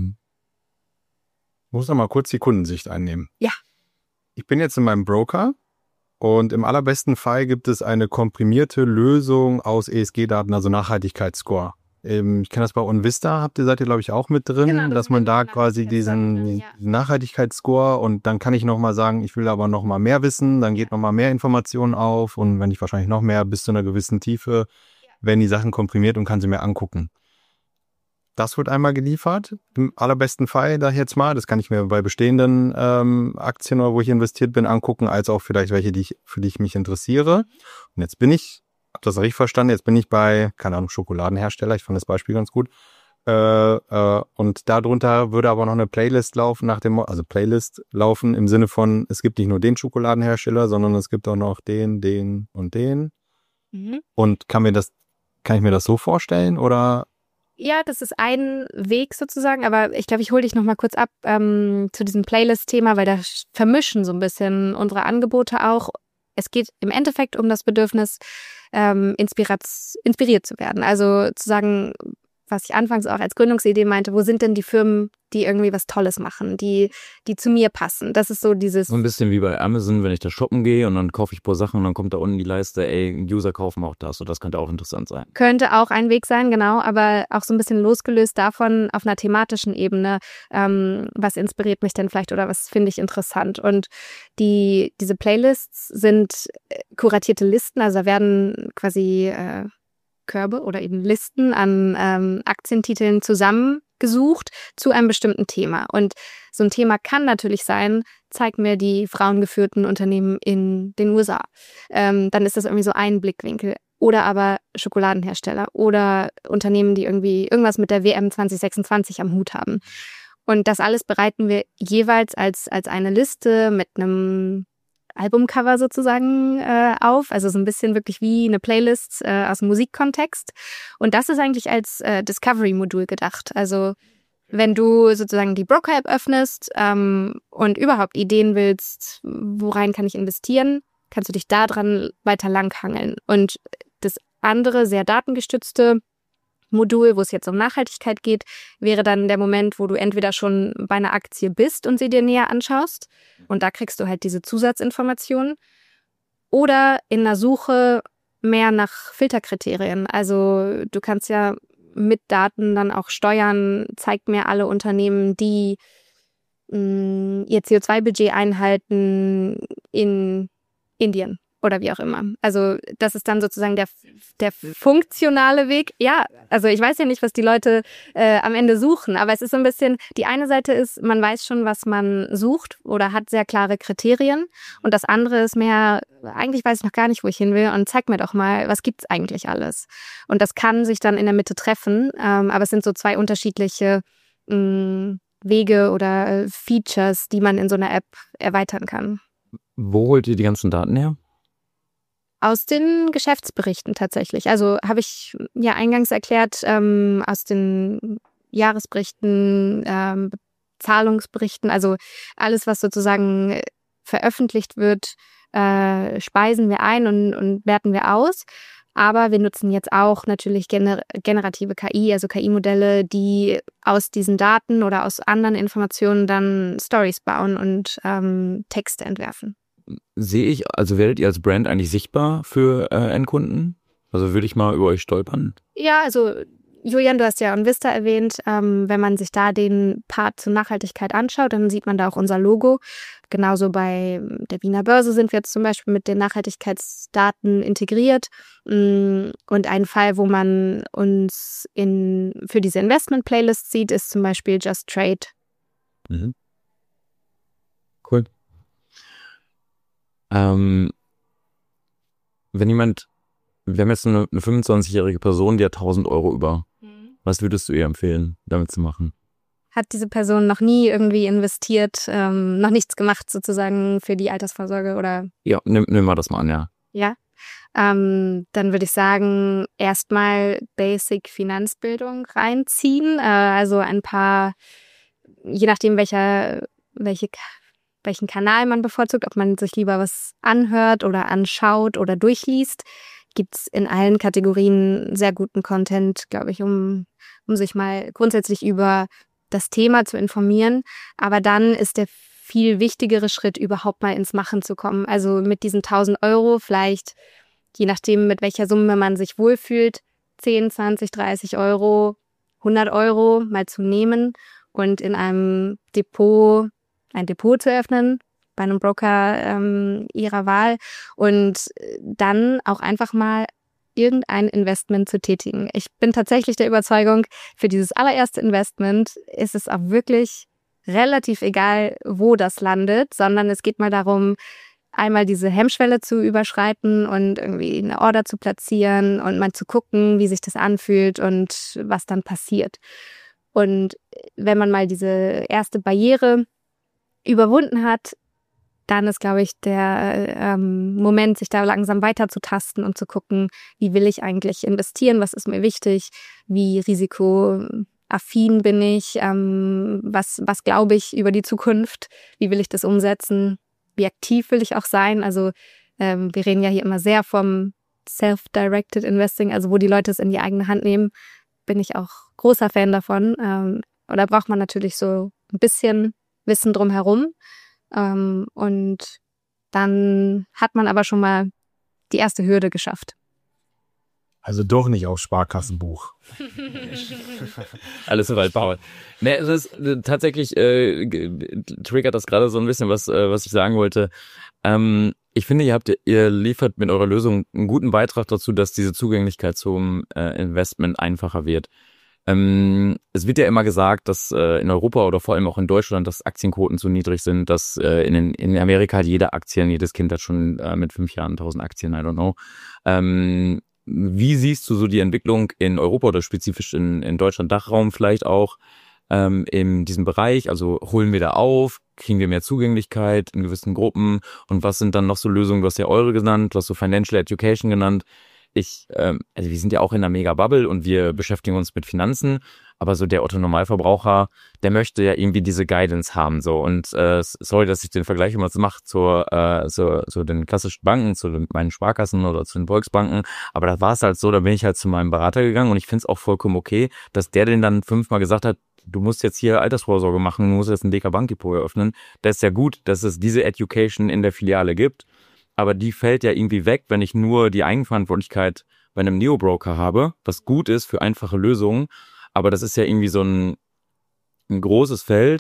Ich muss noch mal kurz die Kundensicht einnehmen. Ja. Ich bin jetzt in meinem Broker und im allerbesten Fall gibt es eine komprimierte Lösung aus ESG-Daten, also Nachhaltigkeitsscore. Ich kenne das bei OnVista, seid ihr glaube ich auch mit drin, genau, dass man da quasi diesen Nachhaltigkeitsscore und dann kann ich noch mal sagen, ich will aber noch mal mehr wissen, dann geht noch mal mehr Informationen auf und wenn ich wahrscheinlich noch mehr bis zu einer gewissen Tiefe, werden die Sachen komprimiert und kann sie mir angucken. Das wird einmal geliefert, im allerbesten Fall da jetzt mal. Das kann ich mir bei bestehenden Aktien oder wo ich investiert bin angucken, als auch vielleicht welche, für die ich mich interessiere. Und jetzt hab das richtig verstanden, jetzt bin ich bei, keine Ahnung, Schokoladenhersteller, ich fand das Beispiel ganz gut. Und darunter würde aber noch eine Playlist laufen, Playlist laufen im Sinne von, es gibt nicht nur den Schokoladenhersteller, sondern es gibt auch noch den und den. Und kann ich mir das so vorstellen oder? Ja, das ist ein Weg sozusagen, aber ich glaube, ich hole dich noch mal kurz ab zu diesem Playlist-Thema, weil da vermischen so ein bisschen unsere Angebote auch. Es geht im Endeffekt um das Bedürfnis, inspiriert zu werden. Also zu sagen, was ich anfangs auch als Gründungsidee meinte, wo sind denn die Firmen, die irgendwie was Tolles machen, die zu mir passen. Das ist so dieses... So ein bisschen wie bei Amazon, wenn ich da shoppen gehe und dann kaufe ich paar Sachen und dann kommt da unten die Leiste, User kaufen auch das. Und das könnte auch interessant sein. Könnte auch ein Weg sein, genau, aber auch so ein bisschen losgelöst davon auf einer thematischen Ebene. Was inspiriert mich denn vielleicht oder was finde ich interessant? Und diese Playlists sind kuratierte Listen, also da werden quasi Körbe oder eben Listen an Aktientiteln zusammengesucht zu einem bestimmten Thema. Und so ein Thema kann natürlich sein, zeig mir die frauengeführten Unternehmen in den USA. Dann ist das irgendwie so ein Blickwinkel. Oder aber Schokoladenhersteller oder Unternehmen, die irgendwie irgendwas mit der WM 2026 am Hut haben. Und das alles bereiten wir jeweils als eine Liste mit einem Albumcover sozusagen auf, also so ein bisschen wirklich wie eine Playlist aus dem Musikkontext. Und das ist eigentlich als Discovery-Modul gedacht. Also wenn du sozusagen die Broker-App öffnest und überhaupt Ideen willst, worein kann ich investieren, kannst du dich da dran weiter langhangeln. Und das andere, sehr datengestützte Modul, wo es jetzt um Nachhaltigkeit geht, wäre dann der Moment, wo du entweder schon bei einer Aktie bist und sie dir näher anschaust und da kriegst du halt diese Zusatzinformationen oder in der Suche mehr nach Filterkriterien. Also du kannst ja mit Daten dann auch steuern, zeigt mir alle Unternehmen, die ihr CO2-Budget einhalten in Indien oder wie auch immer. Also das ist dann sozusagen der funktionale Weg. Ja, also ich weiß ja nicht, was die Leute am Ende suchen, aber es ist so ein bisschen, die eine Seite ist, man weiß schon, was man sucht oder hat sehr klare Kriterien und das andere ist mehr, eigentlich weiß ich noch gar nicht, wo ich hin will und zeig mir doch mal, was gibt's eigentlich alles. Und das kann sich dann in der Mitte treffen, aber es sind so zwei unterschiedliche Wege oder Features, die man in so einer App erweitern kann. Wo holt ihr die ganzen Daten her? Aus den Geschäftsberichten tatsächlich. Also habe ich ja eingangs erklärt, aus den Jahresberichten, Zahlungsberichten, also alles, was sozusagen veröffentlicht wird, speisen wir ein und werten wir aus. Aber wir nutzen jetzt auch natürlich generative KI, also KI-Modelle, die aus diesen Daten oder aus anderen Informationen dann Stories bauen und Texte entwerfen. Sehe ich, also werdet ihr als Brand eigentlich sichtbar für Endkunden? Also würde ich mal über euch stolpern? Ja, also Julian, du hast ja OnVista erwähnt. Wenn man sich da den Part zur Nachhaltigkeit anschaut, dann sieht man da auch unser Logo. Genauso bei der Wiener Börse sind wir jetzt zum Beispiel mit den Nachhaltigkeitsdaten integriert. Und ein Fall, wo man uns für diese Investment-Playlist sieht, ist zum Beispiel Just Trade. Mhm. Cool. Wenn jemand, wir haben jetzt eine 25-jährige Person, die hat 1.000 Euro über. Was würdest du ihr empfehlen, damit zu machen? Hat diese Person noch nie irgendwie investiert, noch nichts gemacht sozusagen für die Altersvorsorge oder? Ja, nimm mal das mal an, ja. Ja, dann würde ich sagen, erstmal Basic Finanzbildung reinziehen, also ein paar, je nachdem welchen Kanal man bevorzugt, ob man sich lieber was anhört oder anschaut oder durchliest, gibt es in allen Kategorien sehr guten Content, glaube ich, um sich mal grundsätzlich über das Thema zu informieren. Aber dann ist der viel wichtigere Schritt, überhaupt mal ins Machen zu kommen. Also mit diesen 1.000 Euro vielleicht, je nachdem, mit welcher Summe man sich wohlfühlt, 10, 20, 30 Euro, 100 Euro mal zu nehmen und in einem Depot ein Depot zu öffnen, bei einem Broker ihrer Wahl und dann auch einfach mal irgendein Investment zu tätigen. Ich bin tatsächlich der Überzeugung, für dieses allererste Investment ist es auch wirklich relativ egal, wo das landet, sondern es geht mal darum, einmal diese Hemmschwelle zu überschreiten und irgendwie eine Order zu platzieren und mal zu gucken, wie sich das anfühlt und was dann passiert. Und wenn man mal diese erste Barriere überwunden hat, dann ist, glaube ich, der Moment, sich da langsam weiterzutasten und zu gucken, wie will ich eigentlich investieren, was ist mir wichtig, wie risikoaffin bin ich, was glaube ich über die Zukunft, wie will ich das umsetzen, wie aktiv will ich auch sein. Also wir reden ja hier immer sehr vom Self-Directed Investing, also wo die Leute es in die eigene Hand nehmen, bin ich auch großer Fan davon. Oder braucht man natürlich so ein bisschen Wissen drumherum. Und dann hat man aber schon mal die erste Hürde geschafft. Also doch nicht auf Sparkassenbuch. Alles soweit, Paul. Ne, es ist tatsächlich triggert das gerade so ein bisschen, was ich sagen wollte. Ich finde, ihr liefert mit eurer Lösung einen guten Beitrag dazu, dass diese Zugänglichkeit zum Investment einfacher wird. Es wird ja immer gesagt, dass in Europa oder vor allem auch in Deutschland, dass Aktienquoten zu niedrig sind, dass in Amerika hat jeder Aktien, jedes Kind hat schon mit 5 Jahren 1.000 Aktien, I don't know. Wie siehst du so die Entwicklung in Europa oder spezifisch in Deutschland, Dachraum vielleicht auch, in diesem Bereich? Also holen wir da auf, kriegen wir mehr Zugänglichkeit in gewissen Gruppen und was sind dann noch so Lösungen? Du hast ja eure genannt, du hast so Financial Education genannt. Also wir sind ja auch in einer Mega-Bubble und wir beschäftigen uns mit Finanzen, aber so der Otto-Normalverbraucher, der möchte ja irgendwie diese Guidance haben, so. Und sorry, dass ich den Vergleich immer so mache zu den klassischen Banken, zu meinen Sparkassen oder zu den Volksbanken, aber da war es halt so, da bin ich halt zu meinem Berater gegangen und ich finde es auch vollkommen okay, dass der den dann 5-mal gesagt hat, du musst jetzt hier Altersvorsorge machen, du musst jetzt ein DK Bankdepot eröffnen. Das ist ja gut, dass es diese Education in der Filiale gibt. Aber die fällt ja irgendwie weg, wenn ich nur die Eigenverantwortlichkeit bei einem Neo-Broker habe, was gut ist für einfache Lösungen. Aber das ist ja irgendwie so ein großes Feld,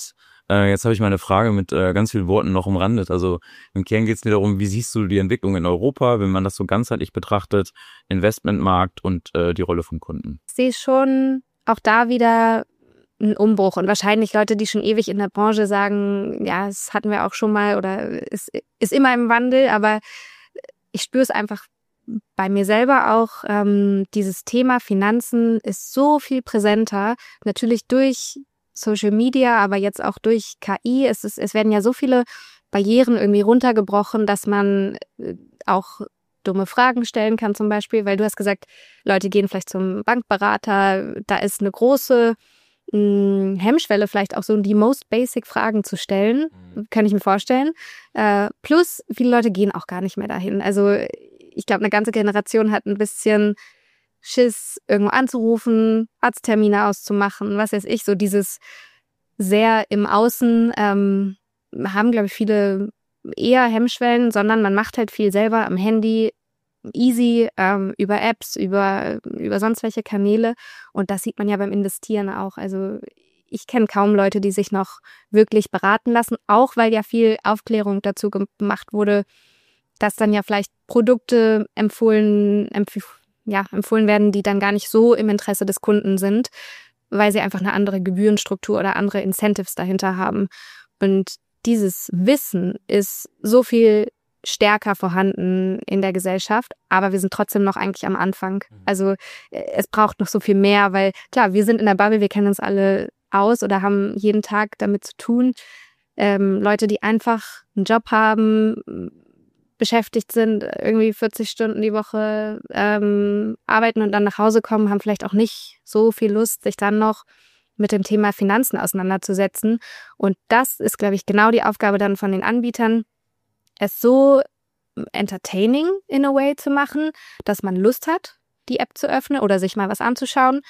Jetzt habe ich meine Frage mit ganz vielen Worten noch umrandet. Also im Kern geht es dir darum, wie siehst du die Entwicklung in Europa, wenn man das so ganzheitlich betrachtet, Investmentmarkt und die Rolle vom Kunden? Ich sehe schon auch da wieder einen Umbruch und wahrscheinlich Leute, die schon ewig in der Branche sagen, ja, das hatten wir auch schon mal oder ist immer im Wandel, aber ich spüre es einfach bei mir selber auch. Dieses Thema Finanzen ist so viel präsenter, natürlich durch Social Media, aber jetzt auch durch KI. Es werden ja so viele Barrieren irgendwie runtergebrochen, dass man auch dumme Fragen stellen kann zum Beispiel, weil du hast gesagt, Leute gehen vielleicht zum Bankberater, da ist eine große Hemmschwelle, vielleicht auch so die most basic Fragen zu stellen, kann ich mir vorstellen. Plus, viele Leute gehen auch gar nicht mehr dahin. Also ich glaube, eine ganze Generation hat ein bisschen Schiss, irgendwo anzurufen, Arzttermine auszumachen, was weiß ich, so dieses sehr im Außen haben, glaube ich, viele eher Hemmschwellen, sondern man macht halt viel selber am Handy, easy, über Apps, über sonst welche Kanäle. Und das sieht man ja beim Investieren auch. Also ich kenne kaum Leute, die sich noch wirklich beraten lassen, auch weil ja viel Aufklärung dazu gemacht wurde, dass dann ja vielleicht Produkte empfohlen werden, die dann gar nicht so im Interesse des Kunden sind, weil sie einfach eine andere Gebührenstruktur oder andere Incentives dahinter haben. Und dieses Wissen ist so viel stärker vorhanden in der Gesellschaft, aber wir sind trotzdem noch eigentlich am Anfang. Also es braucht noch so viel mehr, weil klar, wir sind in der Bubble, wir kennen uns alle aus oder haben jeden Tag damit zu tun. Leute, die einfach einen Job haben, beschäftigt sind, irgendwie 40 Stunden die Woche arbeiten und dann nach Hause kommen, haben vielleicht auch nicht so viel Lust, sich dann noch mit dem Thema Finanzen auseinanderzusetzen. Und das ist, glaube ich, genau die Aufgabe dann von den Anbietern, es so entertaining in a way zu machen, dass man Lust hat, die App zu öffnen oder sich mal was anzuschauen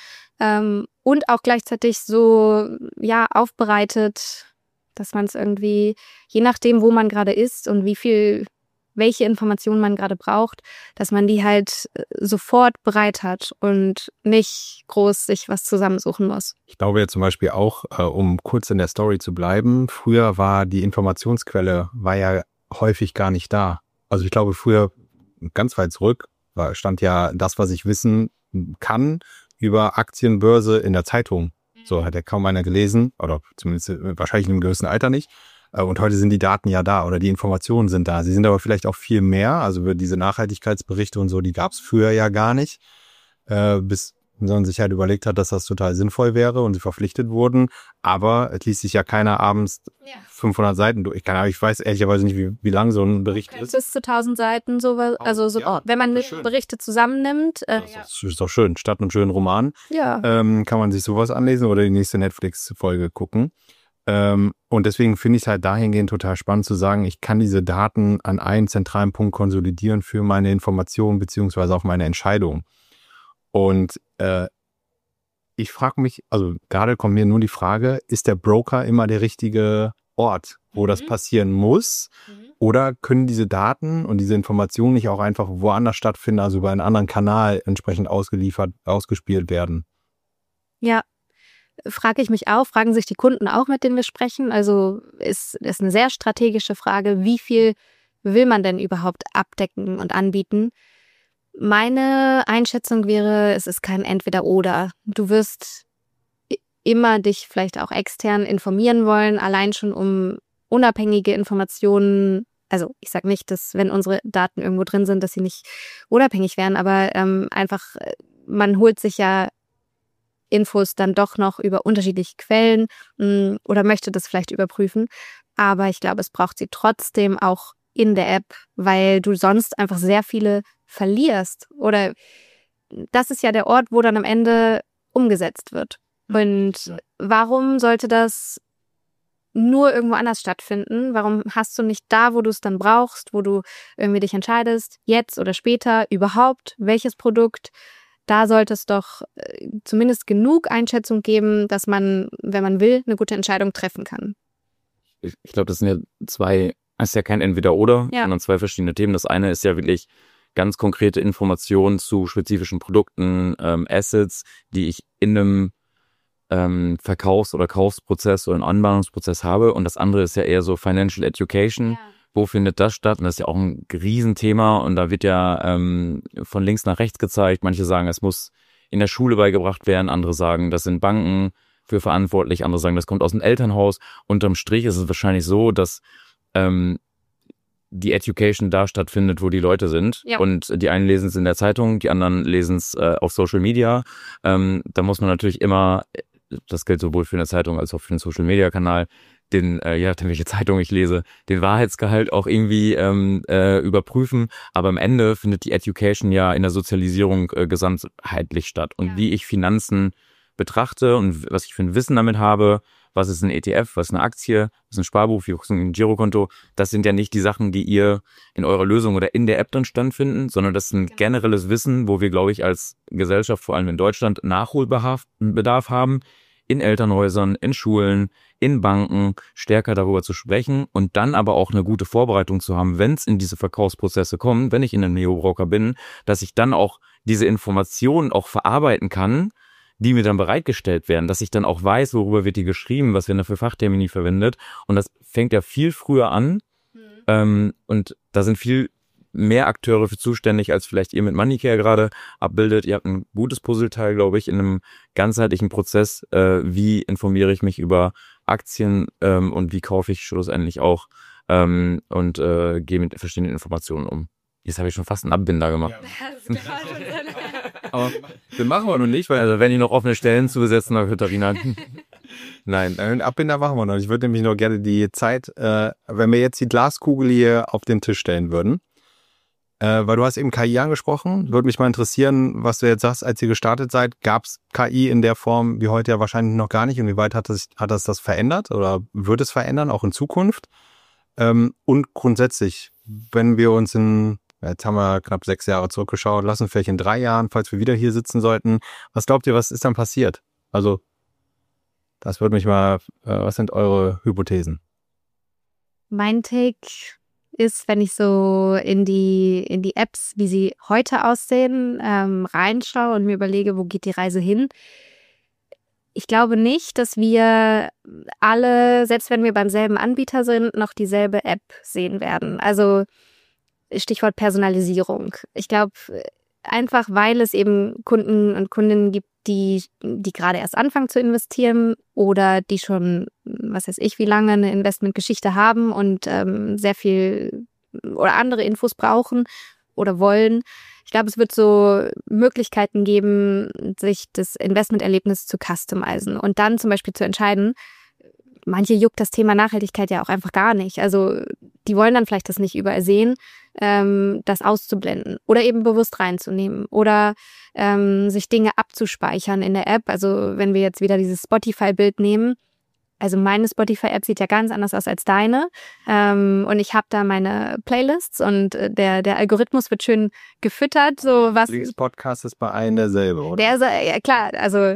und auch gleichzeitig so aufbereitet, dass man es irgendwie, je nachdem, wo man gerade ist und welche Informationen man gerade braucht, dass man die halt sofort bereit hat und nicht groß sich was zusammensuchen muss. Ich glaube jetzt zum Beispiel auch, um kurz in der Story zu bleiben, früher war die Informationsquelle ja häufig gar nicht da. Also ich glaube, früher, ganz weit zurück, stand ja das, was ich wissen kann, über Aktienbörse in der Zeitung. So hat ja kaum einer gelesen, oder zumindest wahrscheinlich in einem gewissen Alter nicht. Und heute sind die Daten ja da oder die Informationen sind da. Sie sind aber vielleicht auch viel mehr. Also diese Nachhaltigkeitsberichte und so, die gab es früher ja gar nicht, bis man sich halt überlegt hat, dass das total sinnvoll wäre und sie verpflichtet wurden. Aber es liest sich ja keiner abends 500 Seiten durch. Ich weiß ehrlicherweise nicht, wie lang so ein Bericht ist. Bis zu 1000 Seiten, sowas. Also wenn man Berichte zusammennimmt. Das ist doch schön. Statt einem schönen Roman kann man sich sowas anlesen oder die nächste Netflix-Folge gucken. Und deswegen finde ich es halt dahingehend total spannend zu sagen, ich kann diese Daten an einen zentralen Punkt konsolidieren für meine Informationen beziehungsweise auch meine Entscheidung. Und ich frage mich, also gerade kommt mir nur die Frage, ist der Broker immer der richtige Ort, wo das passieren muss? Oder können diese Daten und diese Informationen nicht auch einfach woanders stattfinden, also über einen anderen Kanal entsprechend ausgespielt werden? Ja, frage ich mich auch, fragen sich die Kunden auch, mit denen wir sprechen. Also ist eine sehr strategische Frage, wie viel will man denn überhaupt abdecken und anbieten? Meine Einschätzung wäre, es ist kein Entweder-Oder. Du wirst immer dich vielleicht auch extern informieren wollen, allein schon um unabhängige Informationen. Also ich sage nicht, dass wenn unsere Daten irgendwo drin sind, dass sie nicht unabhängig wären, aber einfach, man holt sich ja Infos dann doch noch über unterschiedliche Quellen oder möchte das vielleicht überprüfen. Aber ich glaube, es braucht sie trotzdem auch in der App, weil du sonst einfach sehr viele verlierst. Oder das ist ja der Ort, wo dann am Ende umgesetzt wird. Und warum sollte das nur irgendwo anders stattfinden? Warum hast du nicht da, wo du es dann brauchst, wo du irgendwie dich entscheidest, jetzt oder später überhaupt, welches Produkt? Da sollte es doch zumindest genug Einschätzung geben, dass man, wenn man will, eine gute Entscheidung treffen kann. Ich glaube, das sind ist ja kein Entweder-Oder, sondern zwei verschiedene Themen. Das eine ist ja wirklich ganz konkrete Informationen zu spezifischen Produkten, Assets, die ich in einem Verkaufs- oder Kaufsprozess oder einen Anbahnungsprozess habe. Und das andere ist ja eher so Financial Education. Ja. Wo findet das statt? Und das ist ja auch ein Riesenthema. Und da wird ja von links nach rechts gezeigt. Manche sagen, es muss in der Schule beigebracht werden. Andere sagen, das sind Banken für verantwortlich. Andere sagen, das kommt aus dem Elternhaus. Unterm Strich ist es wahrscheinlich so, dass die Education da stattfindet, wo die Leute sind. Ja. Und die einen lesen es in der Zeitung, die anderen lesen es auf Social Media. Da muss man natürlich immer, das gilt sowohl für eine Zeitung als auch für den Social Media Kanal, je nachdem welche Zeitung ich lese, den Wahrheitsgehalt auch irgendwie überprüfen. Aber am Ende findet die Education ja in der Sozialisierung gesamtheitlich statt. Und wie ich Finanzen betrachte und was ich für ein Wissen damit habe, was ist ein ETF, was ist eine Aktie, was ist ein Sparbuch, wie ist ein Girokonto, das sind ja nicht die Sachen, die ihr in eurer Lösung oder in der App drin stattfinden, sondern das ist ein generelles Wissen, wo wir, glaube ich, als Gesellschaft, vor allem in Deutschland, Nachholbedarf haben, in Elternhäusern, in Schulen, in Banken, stärker darüber zu sprechen und dann aber auch eine gute Vorbereitung zu haben, wenn es in diese Verkaufsprozesse kommt, wenn ich in einem Neobroker bin, dass ich dann auch diese Informationen auch verarbeiten kann, die mir dann bereitgestellt werden, dass ich dann auch weiß, worüber wird die geschrieben, was werden da für Fachtermini verwendet. Und das fängt ja viel früher an. Und da sind viel mehr Akteure für zuständig, als vielleicht ihr mit Moneycare gerade abbildet. Ihr habt ein gutes Puzzleteil, glaube ich, in einem ganzheitlichen Prozess. Wie informiere ich mich über Aktien und wie kaufe ich schlussendlich auch und gehe mit verschiedenen Informationen um. Jetzt habe ich schon fast einen Abbinder gemacht. Ja. Aber das machen wir noch nicht, weil also wenn die noch offene Stellen zu besetzen, dann Katharina. Nein, einen Abbinder machen wir noch. Ich würde nämlich nur gerne die Zeit, wenn wir jetzt die Glaskugel hier auf den Tisch stellen würden, weil du hast eben KI angesprochen, würde mich mal interessieren, was du jetzt sagst, als ihr gestartet seid, gab es KI in der Form wie heute ja wahrscheinlich noch gar nicht. Inwieweit hat das verändert oder wird es verändern, auch in Zukunft? Und grundsätzlich, wenn wir uns jetzt haben wir knapp 6 Jahre zurückgeschaut, lassen vielleicht in 3 Jahren, falls wir wieder hier sitzen sollten. Was glaubt ihr, was ist dann passiert? Also, das würde mich mal, was sind eure Hypothesen? Mein Take ist, wenn ich so in die Apps, wie sie heute aussehen, reinschaue und mir überlege, wo geht die Reise hin. Ich glaube nicht, dass wir alle, selbst wenn wir beim selben Anbieter sind, noch dieselbe App sehen werden. Also Stichwort Personalisierung. Ich glaube, einfach weil es eben Kunden und Kundinnen gibt, die gerade erst anfangen zu investieren oder die schon, was weiß ich, wie lange eine Investmentgeschichte haben und sehr viel oder andere Infos brauchen oder wollen. Ich glaube, es wird so Möglichkeiten geben, sich das Investmenterlebnis zu customizen und dann zum Beispiel zu entscheiden, manche juckt das Thema Nachhaltigkeit ja auch einfach gar nicht. Also die wollen dann vielleicht das nicht überall sehen, das auszublenden oder eben bewusst reinzunehmen oder sich Dinge abzuspeichern in der App. Also wenn wir jetzt wieder dieses Spotify-Bild nehmen, also meine Spotify-App sieht ja ganz anders aus als deine und ich habe da meine Playlists und der Algorithmus wird schön gefüttert. So was. Dieses Podcast ist bei einem derselbe, oder? Ja klar, also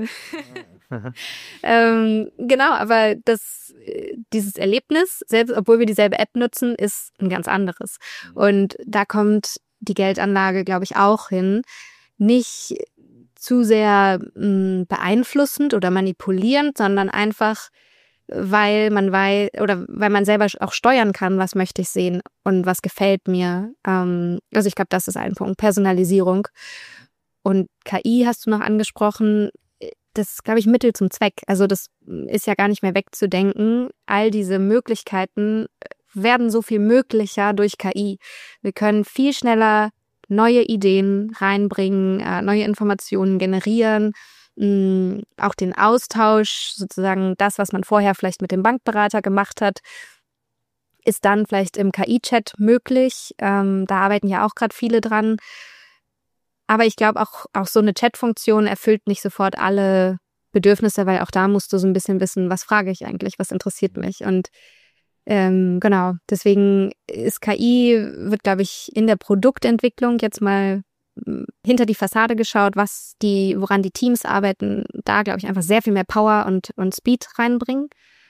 genau, aber dieses Erlebnis, selbst obwohl wir dieselbe App nutzen, ist ein ganz anderes. Und da kommt die Geldanlage, glaube ich, auch hin, nicht zu sehr beeinflussend oder manipulierend, sondern einfach, weil man weiß oder weil man selber auch steuern kann, was möchte ich sehen und was gefällt mir. Also ich glaube, das ist ein Punkt, Personalisierung. Und KI hast du noch angesprochen. Das ist, glaube ich, Mittel zum Zweck. Also das ist ja gar nicht mehr wegzudenken. All diese Möglichkeiten werden so viel möglicher durch KI. Wir können viel schneller neue Ideen reinbringen, neue Informationen generieren, auch den Austausch, sozusagen das, was man vorher vielleicht mit dem Bankberater gemacht hat, ist dann vielleicht im KI-Chat möglich. Da arbeiten ja auch gerade viele dran. Aber ich glaube, auch so eine Chat-Funktion erfüllt nicht sofort alle Bedürfnisse, weil auch da musst du so ein bisschen wissen, was frage ich eigentlich, was interessiert mich. Und genau, deswegen ist KI, wird, glaube ich, in der Produktentwicklung jetzt mal hinter die Fassade geschaut, woran die Teams arbeiten, da, glaube ich, einfach sehr viel mehr Power und Speed reinbringen.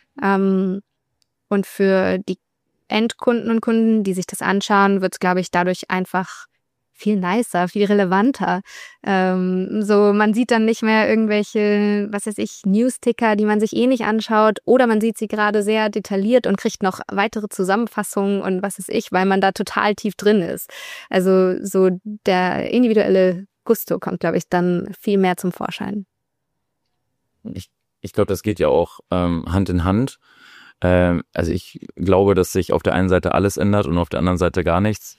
Und für die Endkunden und Kunden, die sich das anschauen, wird es, glaube ich, dadurch einfach viel nicer, viel relevanter. So, man sieht dann nicht mehr irgendwelche, was weiß ich, News-Ticker, die man sich eh nicht anschaut, oder man sieht sie gerade sehr detailliert und kriegt noch weitere Zusammenfassungen und was weiß ich, weil man da total tief drin ist. Also so der individuelle Gusto kommt, glaube ich, dann viel mehr zum Vorschein. Ich glaube, das geht ja auch Hand in Hand. Also ich glaube, dass sich auf der einen Seite alles ändert und auf der anderen Seite gar nichts.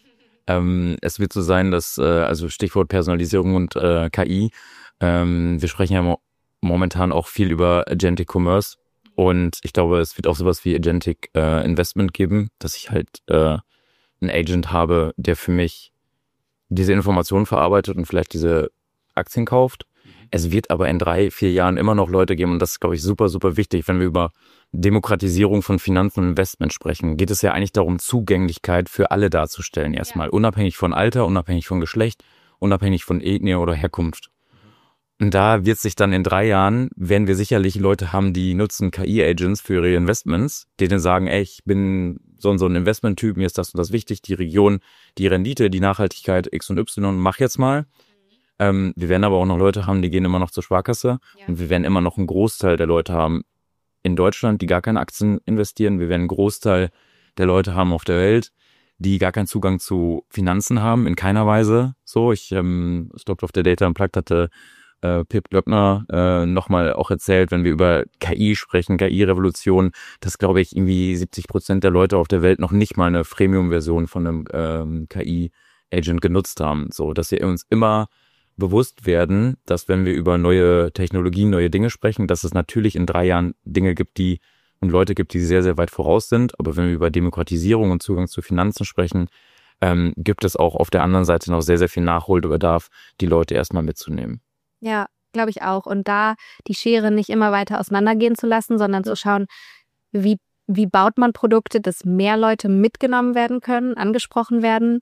Es wird so sein, dass, also Stichwort Personalisierung und KI, wir sprechen ja momentan auch viel über Agentic Commerce, und ich glaube, es wird auch sowas wie Agentic Investment geben, dass ich halt einen Agent habe, der für mich diese Informationen verarbeitet und vielleicht diese Aktien kauft. Es wird aber in 3-4 Jahren immer noch Leute geben, und das ist, glaube ich, super, super wichtig, wenn wir über Demokratisierung von Finanzen und Investment sprechen, geht es ja eigentlich darum, Zugänglichkeit für alle darzustellen erstmal, unabhängig von Alter, unabhängig von Geschlecht, unabhängig von Ethnie oder Herkunft. Und da wird sich dann in 3 Jahren, werden wir sicherlich Leute haben, die nutzen KI-Agents für ihre Investments, die dann sagen, ey, ich bin so ein Investment-Typ, mir ist das und das wichtig, die Region, die Rendite, die Nachhaltigkeit X und Y, mach jetzt mal. Wir werden aber auch noch Leute haben, die gehen immer noch zur Sparkasse, und wir werden immer noch einen Großteil der Leute haben in Deutschland, die gar keine Aktien investieren. Wir werden einen Großteil der Leute haben auf der Welt, die gar keinen Zugang zu Finanzen haben, in keiner Weise. So, ich glaube, auf der Data Unplugged hatte Pip Glöckner nochmal auch erzählt, wenn wir über KI sprechen, KI-Revolution, dass, glaube ich, irgendwie 70% der Leute auf der Welt noch nicht mal eine Freemium-Version von einem KI-Agent genutzt haben. So, dass wir uns immer bewusst werden, dass, wenn wir über neue Technologien, neue Dinge sprechen, dass es natürlich in 3 Jahren Dinge gibt, und Leute gibt, die sehr, sehr weit voraus sind. Aber wenn wir über Demokratisierung und Zugang zu Finanzen sprechen, gibt es auch auf der anderen Seite noch sehr, sehr viel Nachholbedarf, die Leute erstmal mitzunehmen. Ja, glaube ich auch. Und da die Schere nicht immer weiter auseinandergehen zu lassen, sondern zu schauen, wie baut man Produkte, dass mehr Leute mitgenommen werden können, angesprochen werden,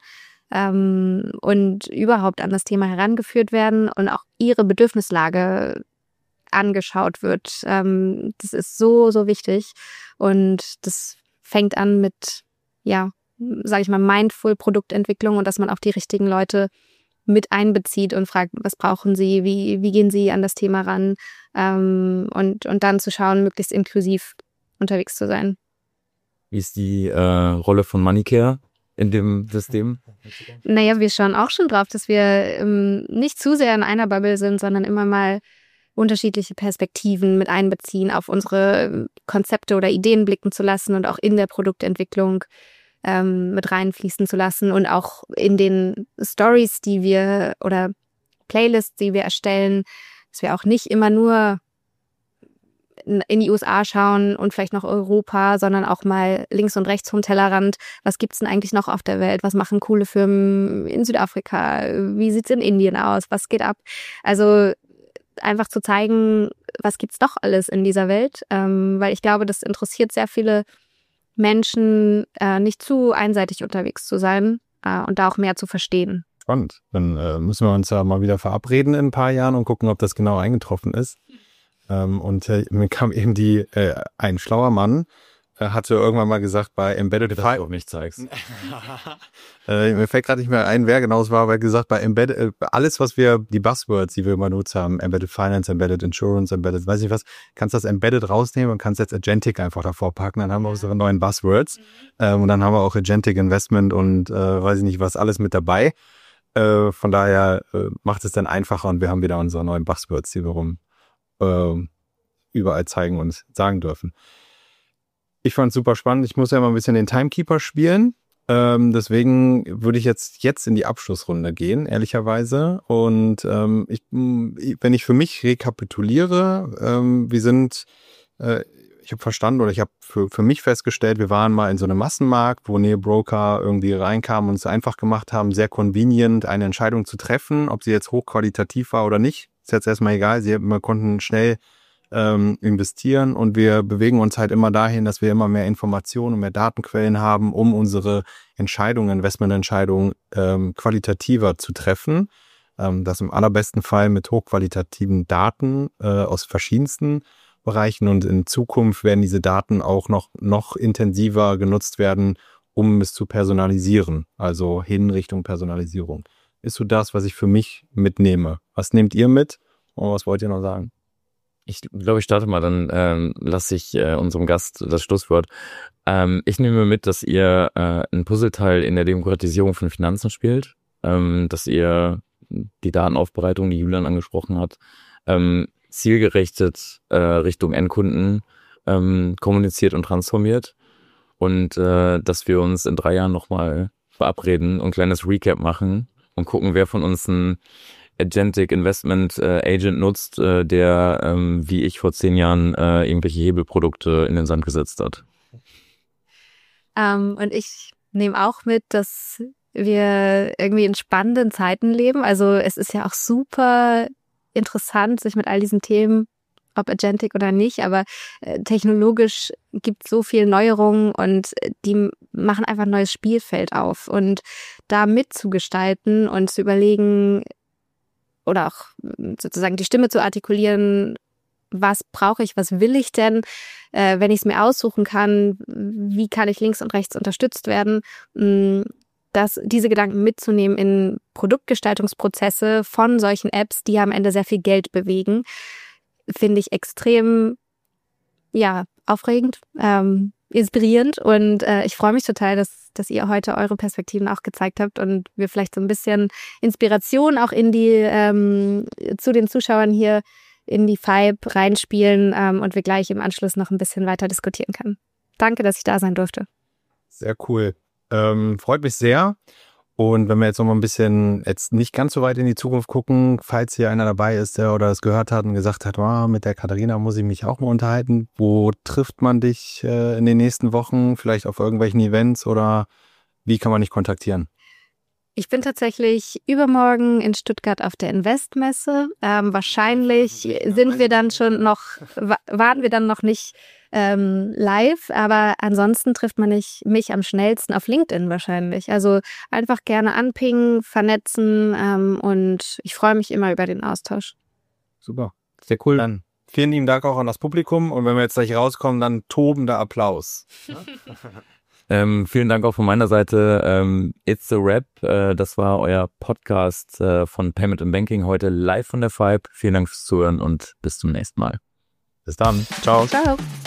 und überhaupt an das Thema herangeführt werden und auch ihre Bedürfnislage angeschaut wird. Das ist so, so wichtig, und das fängt an mit, sage ich mal, mindful Produktentwicklung, und dass man auch die richtigen Leute mit einbezieht und fragt, was brauchen sie, wie gehen sie an das Thema ran, und dann zu schauen, möglichst inklusiv unterwegs zu sein. Wie ist die Rolle von MoneyCare in dem System? Naja, wir schauen auch schon drauf, dass wir nicht zu sehr in einer Bubble sind, sondern immer mal unterschiedliche Perspektiven mit einbeziehen, auf unsere Konzepte oder Ideen blicken zu lassen und auch in der Produktentwicklung mit reinfließen zu lassen, und auch in den Stories, die wir oder Playlists, die wir erstellen, dass wir auch nicht immer nur in die USA schauen und vielleicht noch Europa, sondern auch mal links und rechts vom Tellerrand. Was gibt's denn eigentlich noch auf der Welt? Was machen coole Firmen in Südafrika? Wie sieht's in Indien aus? Was geht ab? Also einfach zu zeigen, was gibt's doch alles in dieser Welt, weil ich glaube, das interessiert sehr viele Menschen, nicht zu einseitig unterwegs zu sein und da auch mehr zu verstehen. Spannend. Dann müssen wir uns ja mal wieder verabreden in ein paar Jahren und gucken, ob das genau eingetroffen ist. Und mir kam eben ein schlauer Mann, hatte irgendwann mal gesagt, bei Embedded Finance. Du auch nicht zeigst. Mir fällt gerade nicht mehr ein, wer genau es war, aber gesagt, bei Embedded, alles, was die Buzzwords, die wir immer benutzt haben, Embedded Finance, Embedded Insurance, Embedded, weiß nicht was, kannst das Embedded rausnehmen und kannst jetzt Agentic einfach davor packen. Dann haben wir unsere neuen Buzzwords. Und dann haben wir auch Agentic Investment und weiß ich nicht was, alles mit dabei. Von daher macht es dann einfacher, und wir haben wieder unsere neuen Buzzwords, die wir überall zeigen und sagen dürfen. Ich fand es super spannend. Ich muss ja mal ein bisschen den Timekeeper spielen. Deswegen würde ich jetzt in die Abschlussrunde gehen, ehrlicherweise. Und wenn ich für mich rekapituliere, ich habe verstanden, oder ich habe für mich festgestellt, wir waren mal in so einem Massenmarkt, wo Neo-Broker irgendwie reinkamen und es einfach gemacht haben, sehr convenient eine Entscheidung zu treffen, ob sie jetzt hochqualitativ war oder nicht. Ist jetzt erstmal egal, wir konnten schnell investieren, und wir bewegen uns halt immer dahin, dass wir immer mehr Informationen und mehr Datenquellen haben, um unsere Investmententscheidungen qualitativer zu treffen. Das im allerbesten Fall mit hochqualitativen Daten aus verschiedensten Bereichen, und in Zukunft werden diese Daten auch noch intensiver genutzt werden, um es zu personalisieren, also hin Richtung Personalisierung. ist so das, was ich für mich mitnehme. Was nehmt ihr mit und was wollt ihr noch sagen? Ich glaube, ich starte mal, dann lasse ich unserem Gast das Schlusswort. Ich nehme mit, dass ihr ein Puzzleteil in der Demokratisierung von Finanzen spielt, dass ihr die Datenaufbereitung, die Julian angesprochen hat, zielgerichtet Richtung Endkunden kommuniziert und transformiert und dass wir uns in 3 Jahren nochmal verabreden und ein kleines Recap machen und gucken, wer von uns ein Agentic Investment Agent nutzt, der, wie ich vor 10 Jahren, irgendwelche Hebelprodukte in den Sand gesetzt hat. Und ich nehme auch mit, dass wir irgendwie in spannenden Zeiten leben. Also es ist ja auch super interessant, sich mit all diesen Themen, ob Agentic oder nicht, aber technologisch gibt es so viel Neuerungen und die machen einfach ein neues Spielfeld auf. Und da mitzugestalten und zu überlegen oder auch sozusagen die Stimme zu artikulieren, was brauche ich, was will ich denn, wenn ich es mir aussuchen kann, wie kann ich links und rechts unterstützt werden, diese Gedanken mitzunehmen in Produktgestaltungsprozesse von solchen Apps, die am Ende sehr viel Geld bewegen, finde ich extrem, aufregend, inspirierend und ich freue mich total, dass ihr heute eure Perspektiven auch gezeigt habt und wir vielleicht so ein bisschen Inspiration auch in die zu den Zuschauern hier in die Vibe reinspielen und wir gleich im Anschluss noch ein bisschen weiter diskutieren können. Danke, dass ich da sein durfte. Sehr cool. Freut mich sehr. Und wenn wir jetzt noch mal ein bisschen jetzt nicht ganz so weit in die Zukunft gucken, falls hier einer dabei ist, der oder es gehört hat und gesagt hat, mit der Katharina muss ich mich auch mal unterhalten. Wo trifft man dich in den nächsten Wochen? Vielleicht auf irgendwelchen Events oder wie kann man dich kontaktieren? Ich bin tatsächlich übermorgen in Stuttgart auf der Investmesse. Wahrscheinlich waren wir dann noch nicht live, aber ansonsten trifft man mich am schnellsten auf LinkedIn wahrscheinlich. Also einfach gerne anpingen, vernetzen und ich freue mich immer über den Austausch. Super, sehr cool. Dann vielen lieben Dank auch an das Publikum und wenn wir jetzt gleich rauskommen, dann tobender Applaus. Vielen Dank auch von meiner Seite. It's a Wrap. Das war euer Podcast von Payment and Banking heute live von der Vibe. Vielen Dank fürs Zuhören und bis zum nächsten Mal. Bis dann. Ciao. Ciao.